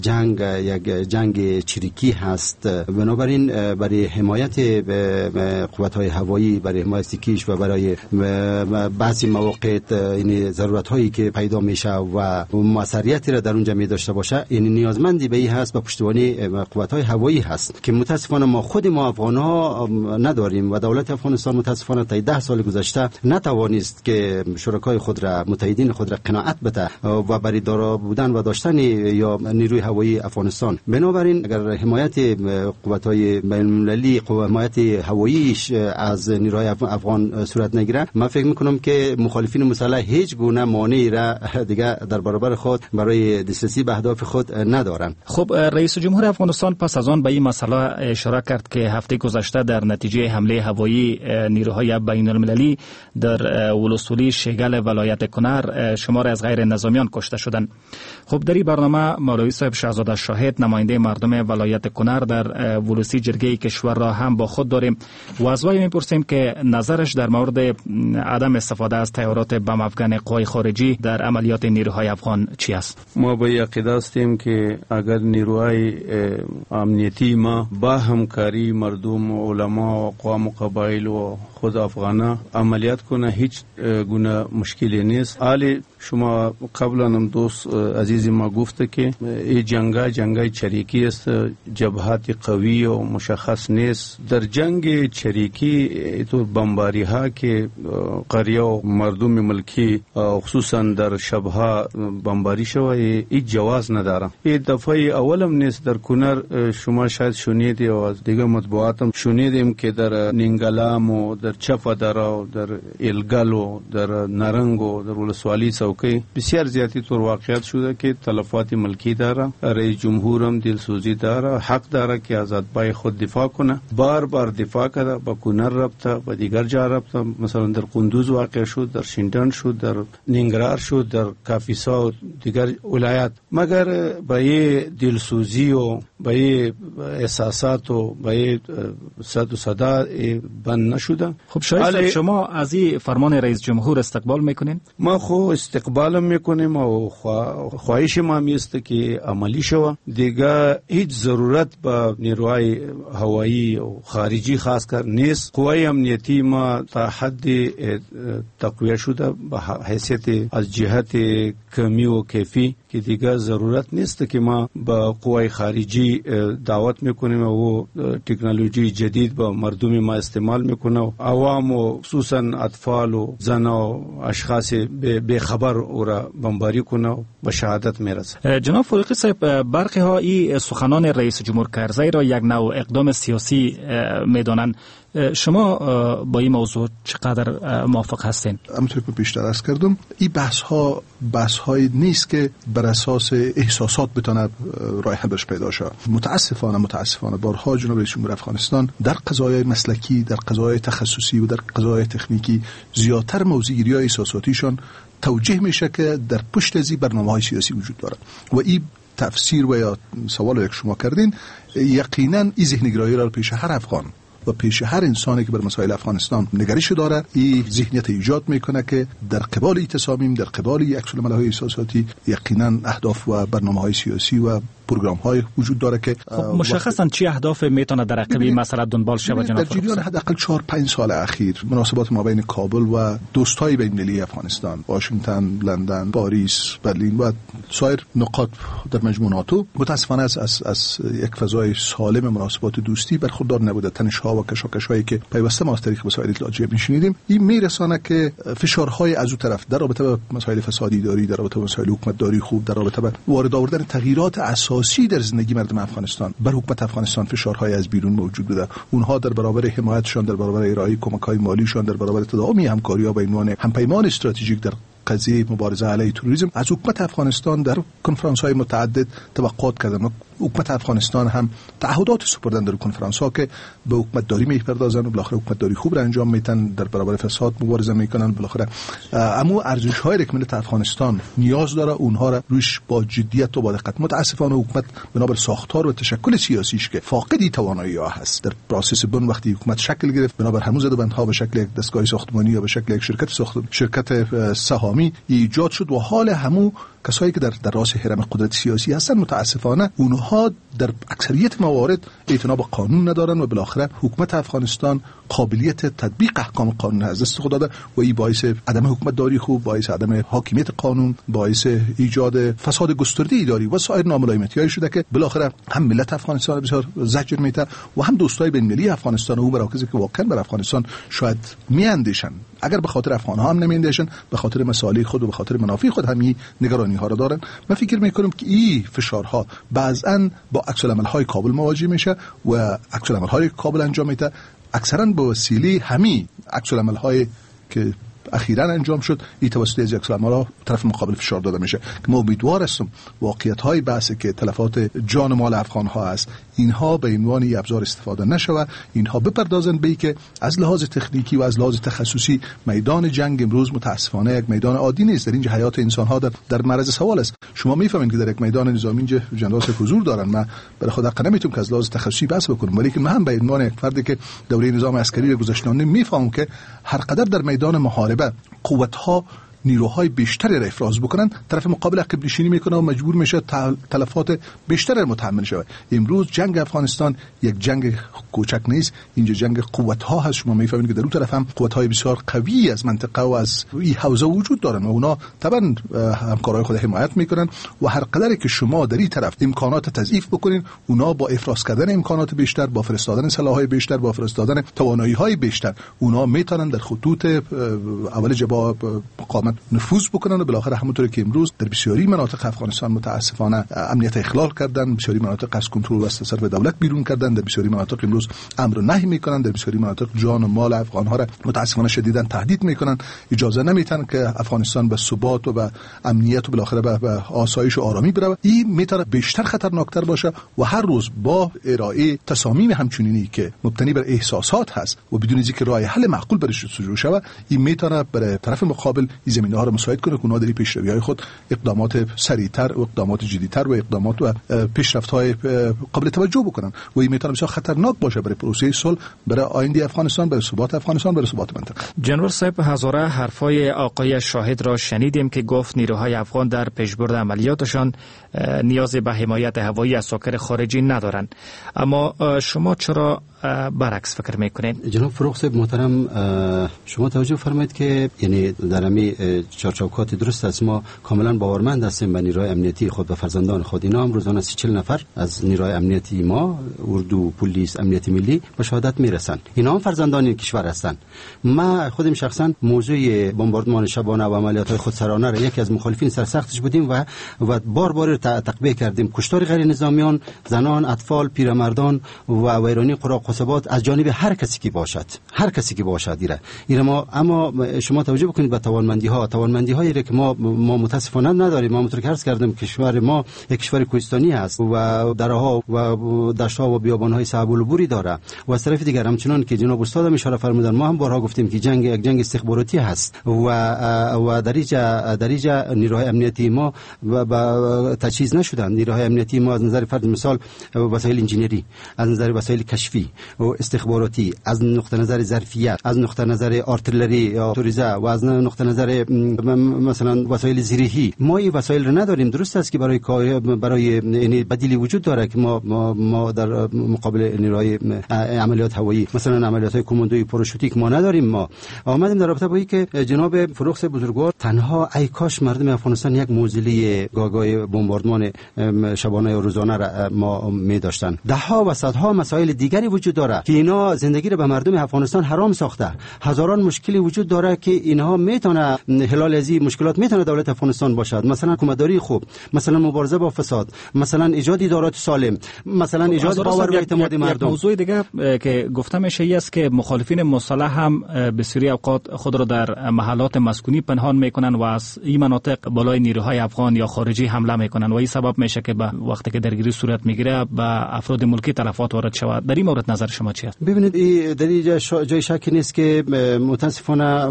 یک جنگ چریکی هست. بنابراین برای حمایت قوت‌های هوایی، برای حمایت کیش و برای بعضی مواقع این ضرورت‌هایی که پیدا میشه و موثریتی را در اونجا می داشته باشه، این نیازمندی به این هست، به پشتیبانی قوت‌های هوایی هست که متاسفانه ما افغان‌ها نداریم و دولت افغانستان متاسفانه تا 10 سال گذشته نتوانست که شرکای خود را، متحدین خود را قناعت بده و برای دارا بودن و داشتن یا نیروی هوایی افغانستان. بنابراین اگر حمایت قوت‌های بین‌المللی، حمایت هواییش از نیروهای افغان صورت نگیره، من فکر میکنم که مخالفین مسلح هیچ گونه مانعی را دیگه در برابر خود برای دسترسی به اهداف خود ندارن. خب رئیس جمهور افغانستان پس از آن به این مسئله اشاره کرد که هفته گذشته در نتیجه حمله هوایی نیروهای بین‌المللی در ولسوالی شگل ولایت کنر شمار از غیر نظامیان کشته شدند. خب در این برنامه مولوی صاحب شهزاده شاهد، نماینده مردم ولایت کنر در ولسی جرگه کشور را هم با خود داریم و از وی میپرسیم که نظرش در مورد عدم استفاده از طیارات بم افغان قوای خارجی در عملیات نیروهای افغان چی است؟ ما به عقیده هستیم که اگر نیروهای امنیتی ما با همکاری مردم و علما و اقوام و قبایل و خود افغانا عملیات کنه، هیچ گونه مشکلی نیست. حالی شما قبلا هم دوست عزیزی ما گفته که این جنگ چریکی است، جبهات قوی و مشخص نیست. در جنگ چریکی تو بمباری ها که قریه و مردم ملکی خصوصا در شبها بمباری شوه، این جواز نداره. این دفعه اولم نیست. در کنر شما شاید شنیدید و از دیگه مطبوعات هم شنیدیم که در نینگلام و در چپا در و در الگل و در نرنگ و در ولسوالی چوکۍ بسیار زیاتی طور واقعیت شده که تلفات ملکی داره. رئیس جمهور هم دلسوزی داره، حق داره که از اتباع خود دفاع کنه. بار بار دفاع کرده، با کنر رفته، با دیگر جا رفته، مثلا در قندوز واقع شد، در شینډن شد، در ننگرهار شد، در کاپیسا و دیگر ولایت، مگر با یه دلسوزی و با یه احساسات و با یه صد و صدا بند نشده. خب شاید شما از این فرمان رئیس جمهور استقبال میکنین؟ ما خو استقبال میکنیم و خواهش ما میسته که عملی شوه. دیگه هیچ ضرورت به نیروهای هوایی و خارجی خاص کر نیست. قوای امنیتی ما تا حد تقویه شده به حیثیت از جهت کمی و کیفی که دیگه ضرورت نیست که ما با قوای خارجی دعوت میکنیم و تکنولوژی جدید با مردم ما استعمال میکنه و عوام و خصوصا اطفال و زن و اشخاص به خبر او را بمباری کنه و به شهادت میرسه. جناب فاروقی صاحب، برخی ها این سخنان رئیس جمهور کرزی را یک نوع اقدام سیاسی میدانند. شما با این موضوع چقدر موافق هستین؟ همونطور که بیشتر عرض کردم، این بحث های نیست که بر اساس احساسات بتونه راه حلش پیدا شه. متاسفانه بارها جناب رئیس جمهور افغانستان در قضایای مسلکی، در قضایای تخصصی و در قضایای تکنیکی زیادتر موضوعگیری‌های احساساتیشان توجیه میشه که در پشت از این برنامه‌های سیاسی وجود داره و این تفسیر و یا سوال که شما کردین یقینا این ذهنگرایی را پیش هر افغان و پیش هر انسانی که بر مسائل افغانستان نگرش داره این ذهنیت ایجاد میکنه که در قبال این تصامیم، در قبال این عکس‌العمل‌های احساساتی یقینا اهداف و برنامه‌های سیاسی و پروگرام‌های وجود داره که مشخصاً چی اهداف میتونه در عقب این مسئله دنبال شه؟ در جریان حداقل 4-5 سال اخیر مناسبات مابین کابل و دوستای بین‌المللی افغانستان، واشنگتن، لندن، پاریس، برلین و سایر نقاط در مجموع ناتو متاسفانه از یک فضای سالم مناسبات دوستی برخوردار نبوده. تنش‌ها و کشاکش‌هایی که پیوسته ما از طریق وسایل اطلاعاتی می‌شنیدیم این میرسانه که فشارهای از اون طرف در رابطه با مسائل فسادی داری، در رابطه با مسائل حکومت داری خوب، در رابطه با وارد آوردن تغییرات اساسی در زندگی مردم افغانستان بر حکومت افغانستان فشارهای از بیرون موجود بوده. اونها در برابر حمایتشان، در برابر ارائه کمک‌های مالیشان، در برابر تداوم همکاری‌ها با عنوان همپیمان استراتژیک در قضیه مبارزه علیه تروریسم از حکومت افغانستان در کنفرانس‌های متعدد توقعات کردن. حکومت افغانستان هم تعهدات سپردن در کنفرانس‌ها که به حکومت داری میپردازن و بالاخره حکومت داری خوب را انجام میدن، در برابر فساد مبارزه میکنن. بالاخره اما ارزش‌های که ملت افغانستان نیاز داره اونها را روش با جدیت و با دقت. متاسفانه حکومت بنابر ساختار و تشکل سیاسیش که فاقدی توانایی‌ها هست در پروسس بن وقتی حکومت شکل گرفت بنابر همون زدبندها به شکل یک دستگاه ساختمانی یا به شکل یک شرکت سهامی ایجاد شد و حال همون کسایی که در راس حرم قدرت سیاسی هستن متاسفانه اونها در اکثریت موارد اعتنا به قانون ندارن و بالاخره حکومت افغانستان قابلیت تطبیق احکام قانون از دست خود داده و این باعث عدم حکومت داری خوب، باعث عدم حاکمیت قانون، باعث ایجاد فساد گسترده اداری و سایر ناملایمتی‌های شده که بالاخره هم ملت افغانستان بسیار زجر می‌ده و هم دوستای بین‌المللی افغانستان و اون مراکزی که واقعا بر افغانستان شاید میاندیشن، اگر به خاطر افغان‌ها هم نمیاندیشن، به خاطر مصالح خود و به خاطر منافع خود هم نگرانی ها را دارن. من فکر می‌کنم که این فشارها بعضاً با عکس‌العمل‌های کابل مواجه میشه و عکس‌العمل‌های کابل انجام میده اکثرا به وسیله همین عکس‌العمل‌های که اخیراً انجام شد این توسط از عکس‌العمل‌ها طرف مقابل فشار داده میشه که ما امیدوار هستم واقعیت‌های بحثی که تلفات جان و مال افغان‌ها است اینها به عنوان ابزار استفاده نشود، اینها بپردازن به که از لحاظ تکنیکی و از لحاظ تخصصی میدان جنگ امروز متاسفانه یک میدان عادی نیست. در اینجا حیات انسان‌ها در معرض سوال است. شما میفهمید که در یک میدان نظامی اینجا جنرال حضور دارن. من برای خود حق نمیتونم که از لحاظ تخصصی بحث بکنم، ولی که من هم به عنوان یک فردی که دوره نظام عسکری رو گذشتم میفهمم که هر قدر در میدان محاربه قوت‌ها نیروهای بیشتری را افراز بکنن طرف مقابل عقب نشینی میکنه و مجبور میشه تلفات بیشتری را متحمل شود. امروز جنگ افغانستان یک جنگ کوچک نیست، اینجا جنگ قوت‌ها هست. شما میفهمید که در اون طرف هم قوت‌های بسیار قوی از منطقه و از این حوزه وجود دارن و اونا طبعا همکارای خود حمایت میکنن و هر قدری که شما در این طرف امکانات تضعیف بکنین اونا با افراز کردن امکانات بیشتر، با فرستادن سلاح‌های بیشتر، با فرستادن توانایی‌های بیشتر اونا میتونن در خطوط اول جبهه مقاومت بتونن نفوذ بکنن و بالاخره همونطوری که امروز در بسیاری مناطق افغانستان متاسفانه امنیت اخلال کردن، بسیاری مناطق از کنترل و تصرف دولت بیرون کردن، در بسیاری مناطق امروز امر و نهی میکنن، در بسیاری مناطق جان و مال افغان ها را متاسفانه شدیداً تهدید میکنن، اجازه نمیتن که افغانستان به ثبات و به امنیت و بالاخره به آسایش و آرامی بره. این میتونه بیشتر خطرناکتر باشه و هر روز با ارائه تصامیم همچنینی که مبتنی بر احساسات هست و بدون اینکه راه حل معقول برش شروع شود، این میتونه برای طرف مقابل این زمینه ها رو مساعد کنه که اونها در پیشروی های خود اقدامات سریعتر و اقدامات جدی‌تر و اقدامات و پیشرفت های قابل توجه بکنن و این میتونه بسیار خطرناک باشه برای پروسه صلح، برای آینده افغانستان، برای ثبات افغانستان، برای ثبات منطقه. جنرال صاحب هزاره حرفای آقای شاهد را شنیدیم که گفت نیروهای افغان در پیشبرد عملیاتشان نیاز به حمایت هوایی از ساکر خارجی ندارند، اما شما چرا برعکس فکر میکنید؟ جناب فروغ صاحب محترم، شما توجه فرمایید که یعنی در امی چارچوبات درست است. ما کاملا باورمند هستیم به نیروهای امنیتی خود و فرزندان خود. اینا هم روزانه 40 نفر از نیروهای امنیتی ما، اردو، پلیس، امنیت ملی به شهادت میرسن. اینا هم فرزندان کشور هستند. ما خودم شخصا موضوع بمباردمان شبانه و عملیات‌های خودسرانه را یکی از مخالفین سرسختش بودیم و بار تقبیه کردیم. کشتار غیر نظامیان، زنان، اطفال، پیرمردان و ویرانی قرا قصبات از جانب هر کسی که باشد ایره ما. اما شما توجه بکنید به توانمندی‌هایی که ما متاسفانه نداریم. ما مترک عرض کردم کشور ما یک کشور کوهستانی است و درها و دشت‌ها و بیابان‌های صعب العبوری داره و از طرف دیگر همچنان که جناب استاد اشاره فرمودن، ما هم بارها گفتیم که یک جنگ استخباراتی هست و در اینجا نیروهای امنیتی ما با تجهیز نشدن. نیروهای امنیتی ما از نظر فرض مثال وسایل انجینری، از نظر وسایل کشفی و استخباراتی، از نقطه نظر ظرفیت، از نقطه نظر آرتلری یا توریزه و از نقطه نظر مثلا وسایل زیرهی ما این وسایل رو نداریم. درست است که برای یعنی بدیلی وجود داره که ما در مقابل نیروهای عملیات هوایی مثلا عملیات های کماندویی پاراشوتیک ما نداریم. ما آمدیم در رابطه با این که جناب فروغ صاحب بزرگوار تنها ای کاش مردم افغانستان یک موزلی گاگای بمباردمان شبانه و روزانه را ما می داشتن. ده ها و صدها مسائل دیگری وجود داره که اینا زندگی را به مردم افغانستان حرام ساخته. هزاران مشکلی وجود داره که اینها میتونه حلال از این مشکلات میتونه دولت افغانستان باشد. مثلا حکومتداری خوب، مثلا مبارزه با فساد، مثلا ایجاد ادارات سالم، مثلا ایجاد باور و اعتماد مردم. موضوع دیگه که گفته میشه است که مخالفین مسلح هم بسیاری اوقات خود را در محلات مسکونی پنهان میکنن و از این مناطق بالای نیروهای افغان یا خارجی حمله میکنن و این سبب میشه که به وقتی که درگیری صورت میگیره به افراد ملکی تلفات وارد شود. در این مورد نظر شما چی است؟ ببینید در این جای شکی نیست که متاسفانه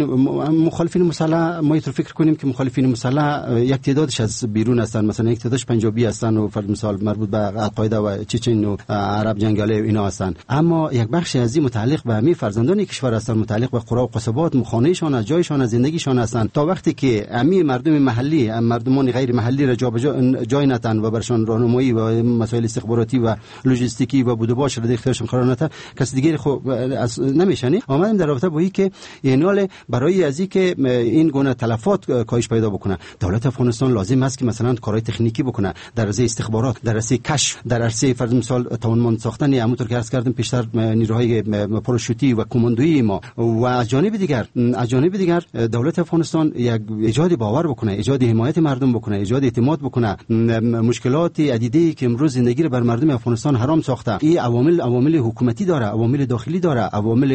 مخالفین مسلح ما اینطور فکر کنیم که مخالفین مسلح یک تعدادش از بیرون هستند، مثلا یک تعدادش پنجابی هستند و فرض مثال مربوط به القاعده و چچن و عرب جنگاله اینا هستند، اما یک بخش از این متعلق به همین فرزندان کشور هستند، متعلق به قرا و قصبات، خانه‌شان، از جایشان، از زندگیشان هستند. تا وقتی که همین مردم محلی، مردمان غیر محلی را جای نتن و برشان راهنمایی و مسائل استخباراتی و لوجستیکی و بود و باش را در اختیارشان قرار ندن، کس دیگری خب نمیشنی. آمدیم در رابطه با این که اینال برای از این که این گونه تلفات کاهش پیدا بکنه، دولت افغانستان لازم است که مثلا کارهای تکنیکی بکنه در عرصه استخبارات، در عرصه کشف، در عرصه فرض مثال توانمند ساختن، همونطور که عرض کردم پیشتر نیروهای پاراشوتی و کماندویی ما و از جانب دیگر دولت افغانستان یک ایجاد باور بکنه، ایجاد حمایت مردم بکنه، ایجاد اعتماد بکنه. مشکلات عدیدی که امروز زندگی رو بر مردم افغانستان حرام ساخته، این عوامل حکومتی داره، عوامل داخلی داره، عوامل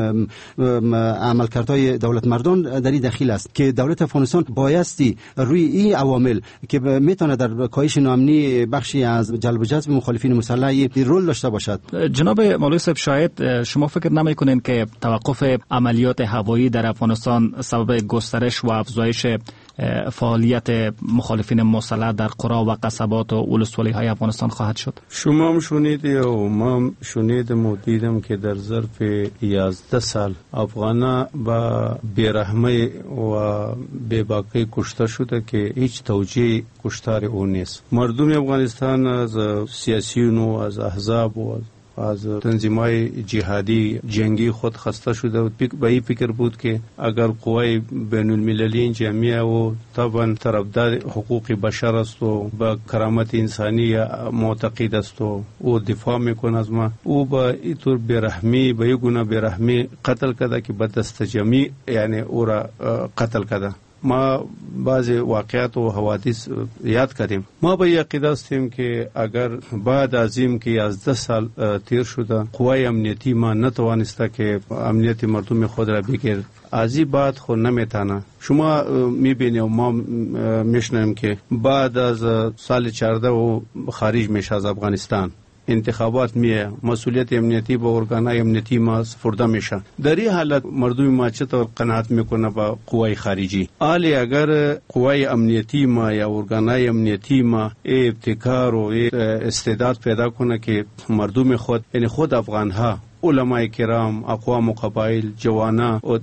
عملکردهای دولت مردان در این دخیل است که دولت افغانستان بایستی روی این عوامل که میتونه در کاهش ناامنی بخشی از جلب و جذب مخالفین مسلح رول داشته باشد. جناب مولوی صاحب، شاید شما فکر نمی‌کنین که توقف عملیات هوایی در افغانستان سبب گسترش و افزایش فعالیت مخالفین مسلح در قرا و قصبات و ولسوالی‌های افغانستان خواهد شد؟ شما هم شنیدید و ما هم شنیدم و دیدم که در ظرف 11 سال افغانا با بیرحمی و بی‌باکی کشته شده که هیچ توجیه کشتار او نیست. مردم افغانستان از سیاسیون و از احزاب و از تنظیم‌های جهادی جنگی خود خسته شده و به این فکر بود که اگر قوای بین المللی جامعه و طبعا طرفدار حقوق بشر است و به کرامت انسانی معتقد است و او دفاع میکنه از ما، او با اینطور بیرحمی به یک گونه بیرحمی قتل کرده که به دست جمعی یعنی او را قتل کرده ما بعضی واقعات و حوادث یاد کردیم. ما به عقیده هستیم که اگر بعد از این که 11 سال تیر شده قوای امنیتی ما نتوانسته که امنیت مردم خود را بگیرد، از این بعد خود نمیتونه. شما میبینید و ما میشنویم که بعد از سال 14 و خارج میشه از افغانستان، انتخابات میه، مسئولیت امنیتی با ارگانهای امنیتی ما سپرده میشه. در این حالت مردم ما چطور قناعت میکنه با قوای خارجی؟ حالی اگر قوای امنیتی ما یا ارگانهای امنیتی ما ابتکار و استعداد پیدا کنه که مردم خود، یعنی خود افغانها، علماء کرام، اقوام و قبایل، جوانا و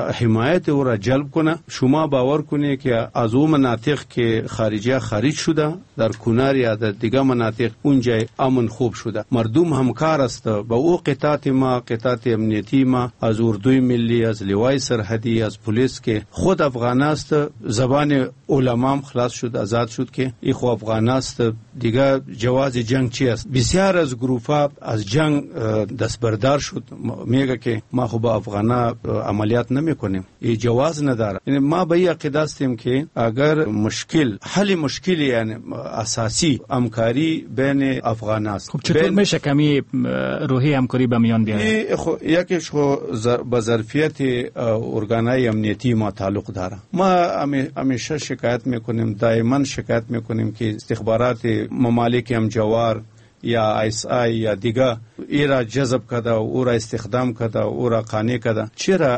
حمایت او را جلب کنه، شما باور کنید که از اون مناطق که خارجی خارج شده در کنار یا در دیگه مناطق اونجا امن خوب شده. مردم همکار است با او قطعات ما، قطعات امنیتی ما، از اردوی ملی، از لوای سرحدی، از پلیس که خود افغان است. زبان علمام خلاص شد، آزاد شد که ای خو افغان است، دیگه جواز جنگ چی است. بسیار از گروه‌ها از جنگ دستبردار شد، میگه که ما خو با افغانا عملیات نمیکنیم، این جواز نداره. یعنی ما به این عقیده هستیم که اگر حل مشکلی یعنی اساسی همکاری بین افغان است. خب چطور میشه کمی روحی همکاری به میان بیاره؟ یکیش خو به ظرفیت ارگانهای امنیتی ما تعلق داره. ما همیشه شکایت میکنیم، دائما شکایت میکنیم که استخبارات ممالک همجوار یا ISI یا دیگه ایرا جذب کده و او را استخدام کده و او را قانع کده. چرا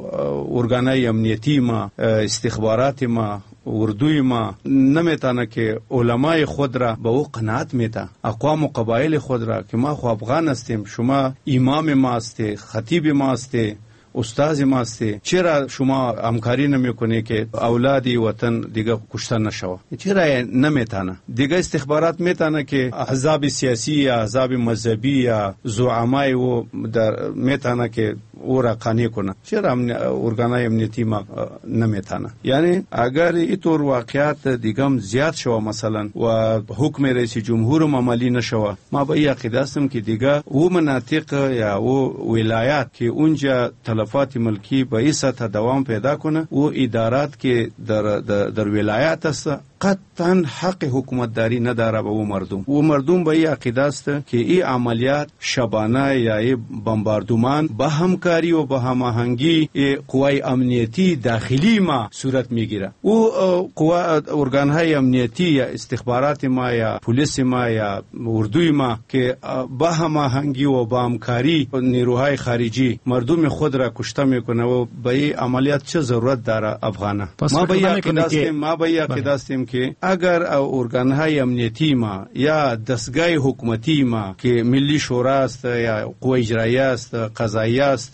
ارگانهای امنیتی ما، استخبارات ما، اردوی ما نمیتونه که علمای خود را به او قناعت میده، اقوام و قبایل خود را که ما خو افغان هستیم، شما امام ما هستی، خطیب ما هستی، استاد ما هستی، چرا شما همکاری نمیکنی که اولادی وطن دیگه کشته نشوه؟ چرا نمیتونه؟ دیگه استخبارات میتونه که احزاب سیاسی یا احزاب مذهبی یا زعمای و در میتونه که او را قانع کنه، چرا ارگانهای امنیتی ما نمیتونه؟ یعنی اگر اینطور واقعیت دیگه هم زیاد شوه مثلا و حکم رئیس جمهور عملی نشوه، ما به این عقیده هستم که دیگه او مناطق یا او ولایات که اونجا تلفات ملکی به این سطح دوام پیدا کنه، او ادارات که در ولایات است قطعا حق حکومتداری نداره به او مردم. او مردم به این عقیده است که این عملیات شبانه یا این بمباردمان به همکاری و به هماهنگی قوای امنیتی داخلی ما صورت میگیره. او ارگانهای امنیتی یا استخبارات ما یا پلیس ما یا اردوی ما که به هماهنگی و به همکاری نیروهای خارجی مردم خود را کشته میکنه و به این عملیات چه ضرورت داره افغانه؟ ما به این عقیده هستیم که اگر ارگانهای امنیتی ما یا دستگاه حکومتی ما که ملی شورا است یا قوه اجراییه است، قضاییه است،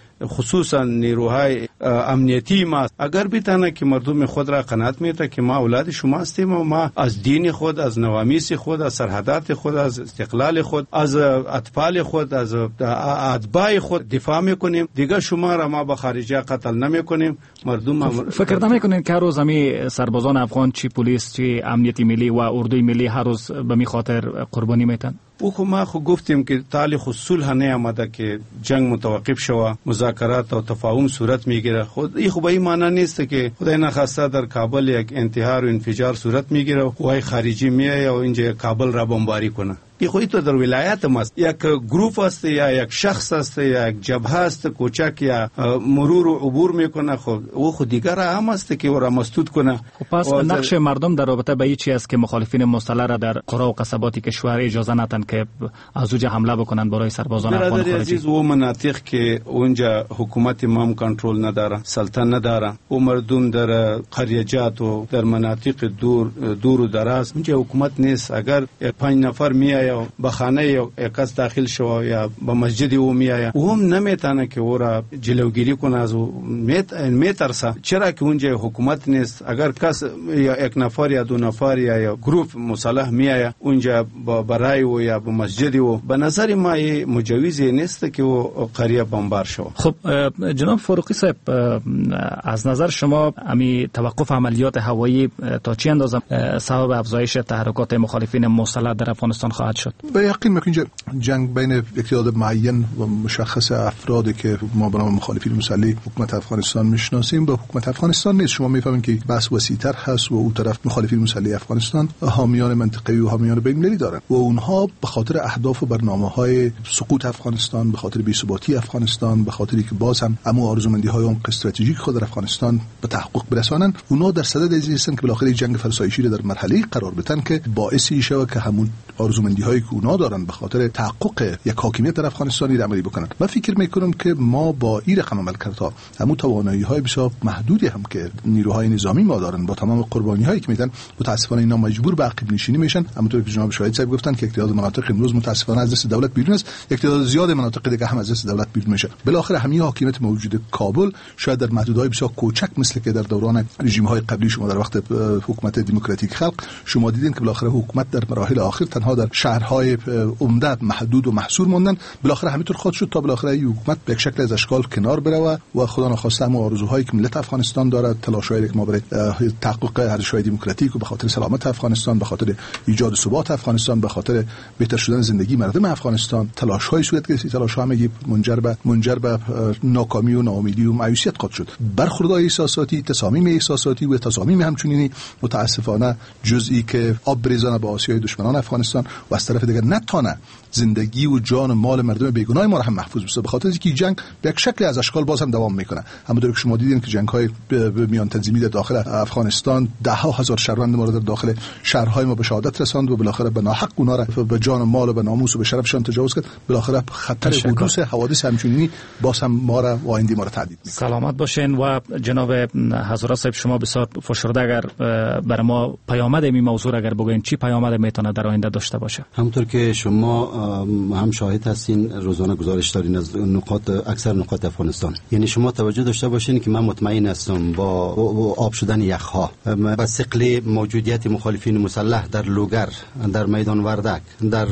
خصوصا نیروهای امنیتی ما اگر بتونه که مردم خود را قناعت میده که ما اولاد شما هستیم و ما از دین خود، از نوامیس خود، از سرحدات خود، از استقلال خود، از اطفال خود، از اتباع خود دفاع میکنیم، دیگه شما را ما به خارجه قتل نمیکنیم. مردم فکر نمیکنین که روز همی سربازان افغان چی پلیس چی امنیتی ملی و اردوی ملی هر روز به می خاطر قربانی میتن؟ او ما خو گفتیم که تاریخ صلح نه آمده که جنگ متوقف شوه، مذاکرات و تفاهم صورت میگیره. خود این خو به این معنی نیست که خدای نخواسته در کابل یک انتحار و انفجار صورت میگیره و قوای خارجی میایه و اینجا کابل را بمباری کنه. این خو تو در ولایت ماست، یک گروپ است یا یک شخص است یا یک جبهه است کوچک یا مرور و عبور میکنه، خود او خود دیگر هم است که او را مسدود کنه. پس نقش مردم در رابطه به این چی است که مخالفین مسلح را در قرا و قصبات کشور اجازه ندن که از اونجا حمله بکنند برای سربازان افغان خارجی؟ او مناطق که اونجا حکومت امام کنترل نداره، سلطنت نداره، او مردم در قریجات و در مناطق دور و دراز اونجا حکومت نیست. اگر 5 نفر میایه به خانه یک کس داخل شو یا به مسجد او میایه، او هم نمیتونه که او را جلوگیری کنه، از او میترسه، چرا که اونجا حکومت نیست. اگر کس یا یک نفر یا 2 نفر یا گروپ مسلح میایه اونجا برای و یا به مسجد او، به نظر ما مجوزی نیست که او قریه بمبار شو. خب جناب فاروقی صاحب، از نظر شما امی توقف عملیات هوایی تا چه اندازه سبب افزایش تحرکات مخالفین مسلح در افغانستان خواهد شد؟ شد؟ به یقین میگم جنگ بین یک تعداد معین و مشخص افرادی که ما به نام مخالفین مسلح حکومت افغانستان میشناسیم با حکومت افغانستان نیست. شما میفهمید که بحث وسیع‌تر هست و اون طرف مخالفین مسلح افغانستان حامیان منطقه‌ای و حامیان بین‌المللی دارن و اونها به خاطر اهداف و برنامه‌های سقوط افغانستان، به خاطر بی‌ثباتی افغانستان، به خاطری که باز هم اما آرزومندی‌های اون استراتژیک خود در افغانستان به تحقق برسانن، اونها در صدد از هستن که بالاخره جنگ فرسایشی در مرحله قرار بدن که باعثی شود که همون آرزومندی‌هایی که اونها دارن به خاطر تحقق یک حاکمیت در افغانستان عملی بکنن. من فکر می‌کنم که ما با این رقم عملکردها همون توانایی‌های بسیار محدودی هم که نیروهای نظامی ما دارن با تمام قربانی‌هایی که میدن متأسفانه اینا مجبور به عقب نشینی میشن. همونطور که جناب شاهد صاحب گفتن که یک تعداد مناطق امروز متأسفانه از دست دولت بیرون است، یک تعداد زیاد مناطق دیگه هم از دست دولت بیرون میشه. بالاخره همین حاکمیت موجود کابل شاید در محدودهای بسیار کوچک مثل که در دوران رژیم‌های قبلی شما در وقت حکومت دموکراتیک خلق شما دیدین که بالاخره حکومت در مراحل آخر تنها در شهرهای عمده محدود و محصور موندن. بالاخره همینطور خود شد تا بالاخره حکومت به یک شکل از اشکال کنار بره و خدا نخواسته هم آرزوهایی که ملت افغانستان داره، تلاش‌هایی که ما برای تحقق ارزش‌های دموکراتیک و به خاطر سلامت افغانستان، به خاطر ایجاد ثبات افغانستان، به خاطر بهتر شدن زندگی مردم افغانستان تلاش‌های صورت گرفت. تلاش‌ها میگه منجر به ناکامی و ناامیدی و مایوسیت قد شد. برخوردهای احساساتی، تصامیم احساساتی و تصامیم همچنینی متاسفانه جزئی که آب بریزانه به آسیای دشمنان افغانستان و از طرف دیگر نتونه زندگی و جان و مال مردم بیگناه ما را هم محفوظ بسازه، به خاطر اینکه جنگ به یک شکل از اشکال باز هم دوام میکنه. همونطور که شما دیدین که جنگ‌های میان تنظیمی در داخل افغانستان ده ها هزار شهروند ما را در داخل شهرهای ما به شهادت رساند و بالاخره به ناحق اونا را به جان و مال و به ناموس و به شرفشان تجاوز کرد. بالاخره خطر حدوث حوادث همچنینی باز هم ما را و آینده ما را تهدید میکنه. سلامت باشین. و جناب حضرت صاحب شما بسیار فشرده اگر برای ما پیامد این موضوع اگر بگوین چی پیامد میتونه در آینده داشته باشه؟ همونطور که شما هم شاهد هستین روزانه گزارش دارین از اکثر نقاط افغانستان. یعنی شما توجه داشته باشین که من مطمئن هستم با آب شدن یخها و ثقل موجودیت مخالفین مسلح در لوگر، در میدان وردک، در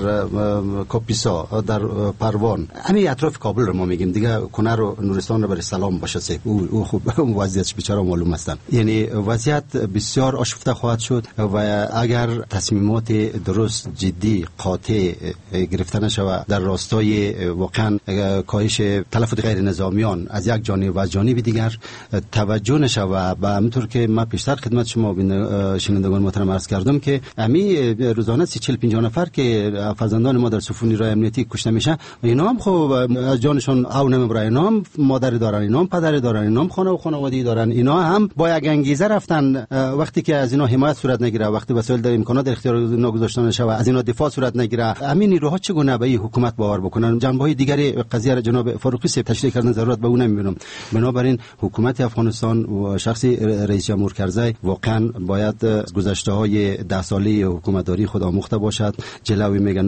کاپیسا، در پروان، همین اطراف کابل رو ما میگیم دیگه، کنر و نورستان رو برای سلام باشه. او خوب وضعیتش بیچاره معلوم هستن. یعنی وضعیت بسیار آشفته خواهد شد و اگر تصمیمات درست، جدی، قاطع گرفته نشود در راستای واقعا کاهش تلفات غیر نظامیان از یک جانب و از جانب دیگر توجه نشود و همونطور که من پیشتر خدمت شما شنوندگان محترم عرض کردم که همین روزانه 40-50 نفر که فرزندان ما در صفون نیروی امنیتی کشته میشن، اینا هم خب از جانشون او نمیبره، اینا هم مادر دارن، اینا هم پدر دارن، اینا هم خانه و خانوادگی دارن، اینا هم با یک انگیزه رفتن. وقتی که از اینا حمایت صورت نگیره، وقتی وسایل در امکانات در اختیار اینا گذاشته نشه، از اینا دفاع صورت نگیره، همین نیروها چگونه به این حکومت باور بکنن؟ جنبه‌های دیگری قضیه را جناب فاروقی صاحب تشریح کردن، ضرورت به اون نمیبینم. بنابراین حکومت افغانستان و شخصی رئیس جمهور کرزی واقعا باید گذشته‌های 10 ساله حکومتداری خود آموخته باشد. جلوی میگن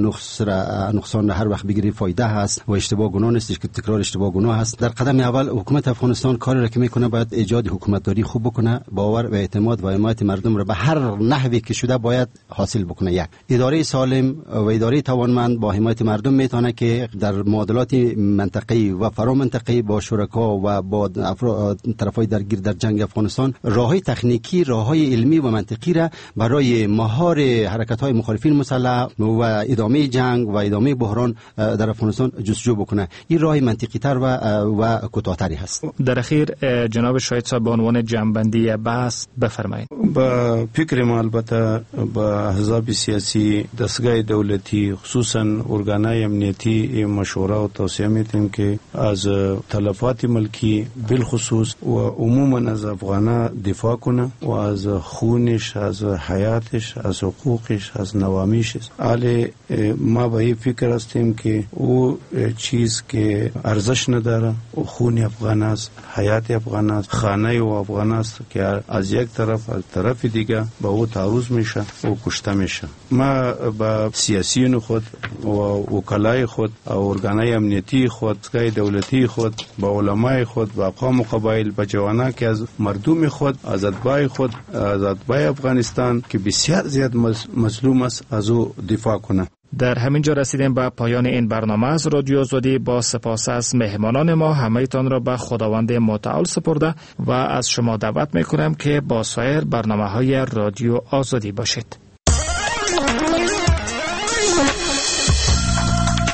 نقصان هر وقت بگیری فایده هست و اشتباه گناه نیست که تکرار اشتباه گناه هست. در قدم اول حکومت افغانستان کاری را که میکنه باید ایجاد حکومتداری خوب بکنه، باور و اعتماد و حمایت مردم را به هر نحوی که شده باید حاصل بکنه. یک اداره سالم و اداره توانمند با حمایت مردم میتونه که در معادلات منطقه‌ای و فرامنطقه‌ای با شرکا و با طرفای درگیر در جنگ افغانستان راههای تکنیکی، راههای علمی و منطقی را برای مهار حرکت‌های مخالفین مسلح و ادامه جنگ و ادامه بحران در افغانستان جستجو بکنه. این راه منطقی‌تر و کوتاه‌تری هست. در اخیر جناب شاهد صاحب به عنوان جنبندی بحث بفرمایید. با فکر ما البته با احزاب سیاسی، دستگاه دولتی، خصوصا ارگانهای امنیتی مشوره و توصیه میتیم که از تلفات ملکی بالخصوص و عموما از افغانا دفاع کنه و از خونش، از حیاتش، از حقوقش، از نوامیش. حالا ما به این فکر هستیم که او چیز که ارزش نداره و خون افغان است، حیات افغان است، خانه و افغان است که از یک طرف از طرف دیگه با او تعرض میشه و کشته میشه. ما با سیاسیون خود و وکلای خود و ارگانهای امنیتی خود، دستگاه دولتی خود، با علمای خود، با اقوام و قبایل، با جوانان که از مردم خود، از اتباع خود، از اتباع افغانستان که بسیار زیاد مظلوم است از او دفاع کنه. در همین جا رسیدیم به پایان این برنامه از رادیو آزادی. با سپاس از مهمانان ما، همه‌تان را به خداوند متعال سپرده و از شما دعوت میکنم که با سایر برنامه‌های رادیو آزادی باشید.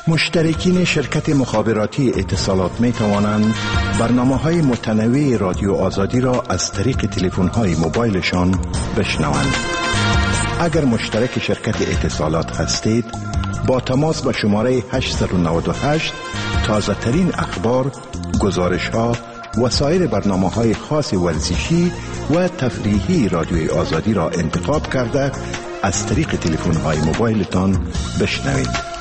مشترکین شرکت مخابراتی اتصالات می توانند برنامه‌های متنوع رادیو آزادی را از طریق تلفن‌های موبایلشان بشنوند. اگر مشترک شرکت اتصالات هستید، با تماس به شماره 898 تازه ترین اخبار، گزارش‌ها و سایر برنامه‌های خاص ورزشی و تفریحی رادیوی آزادی را انتخاب کرده از طریق تلفن‌های موبایلتان بشنوید.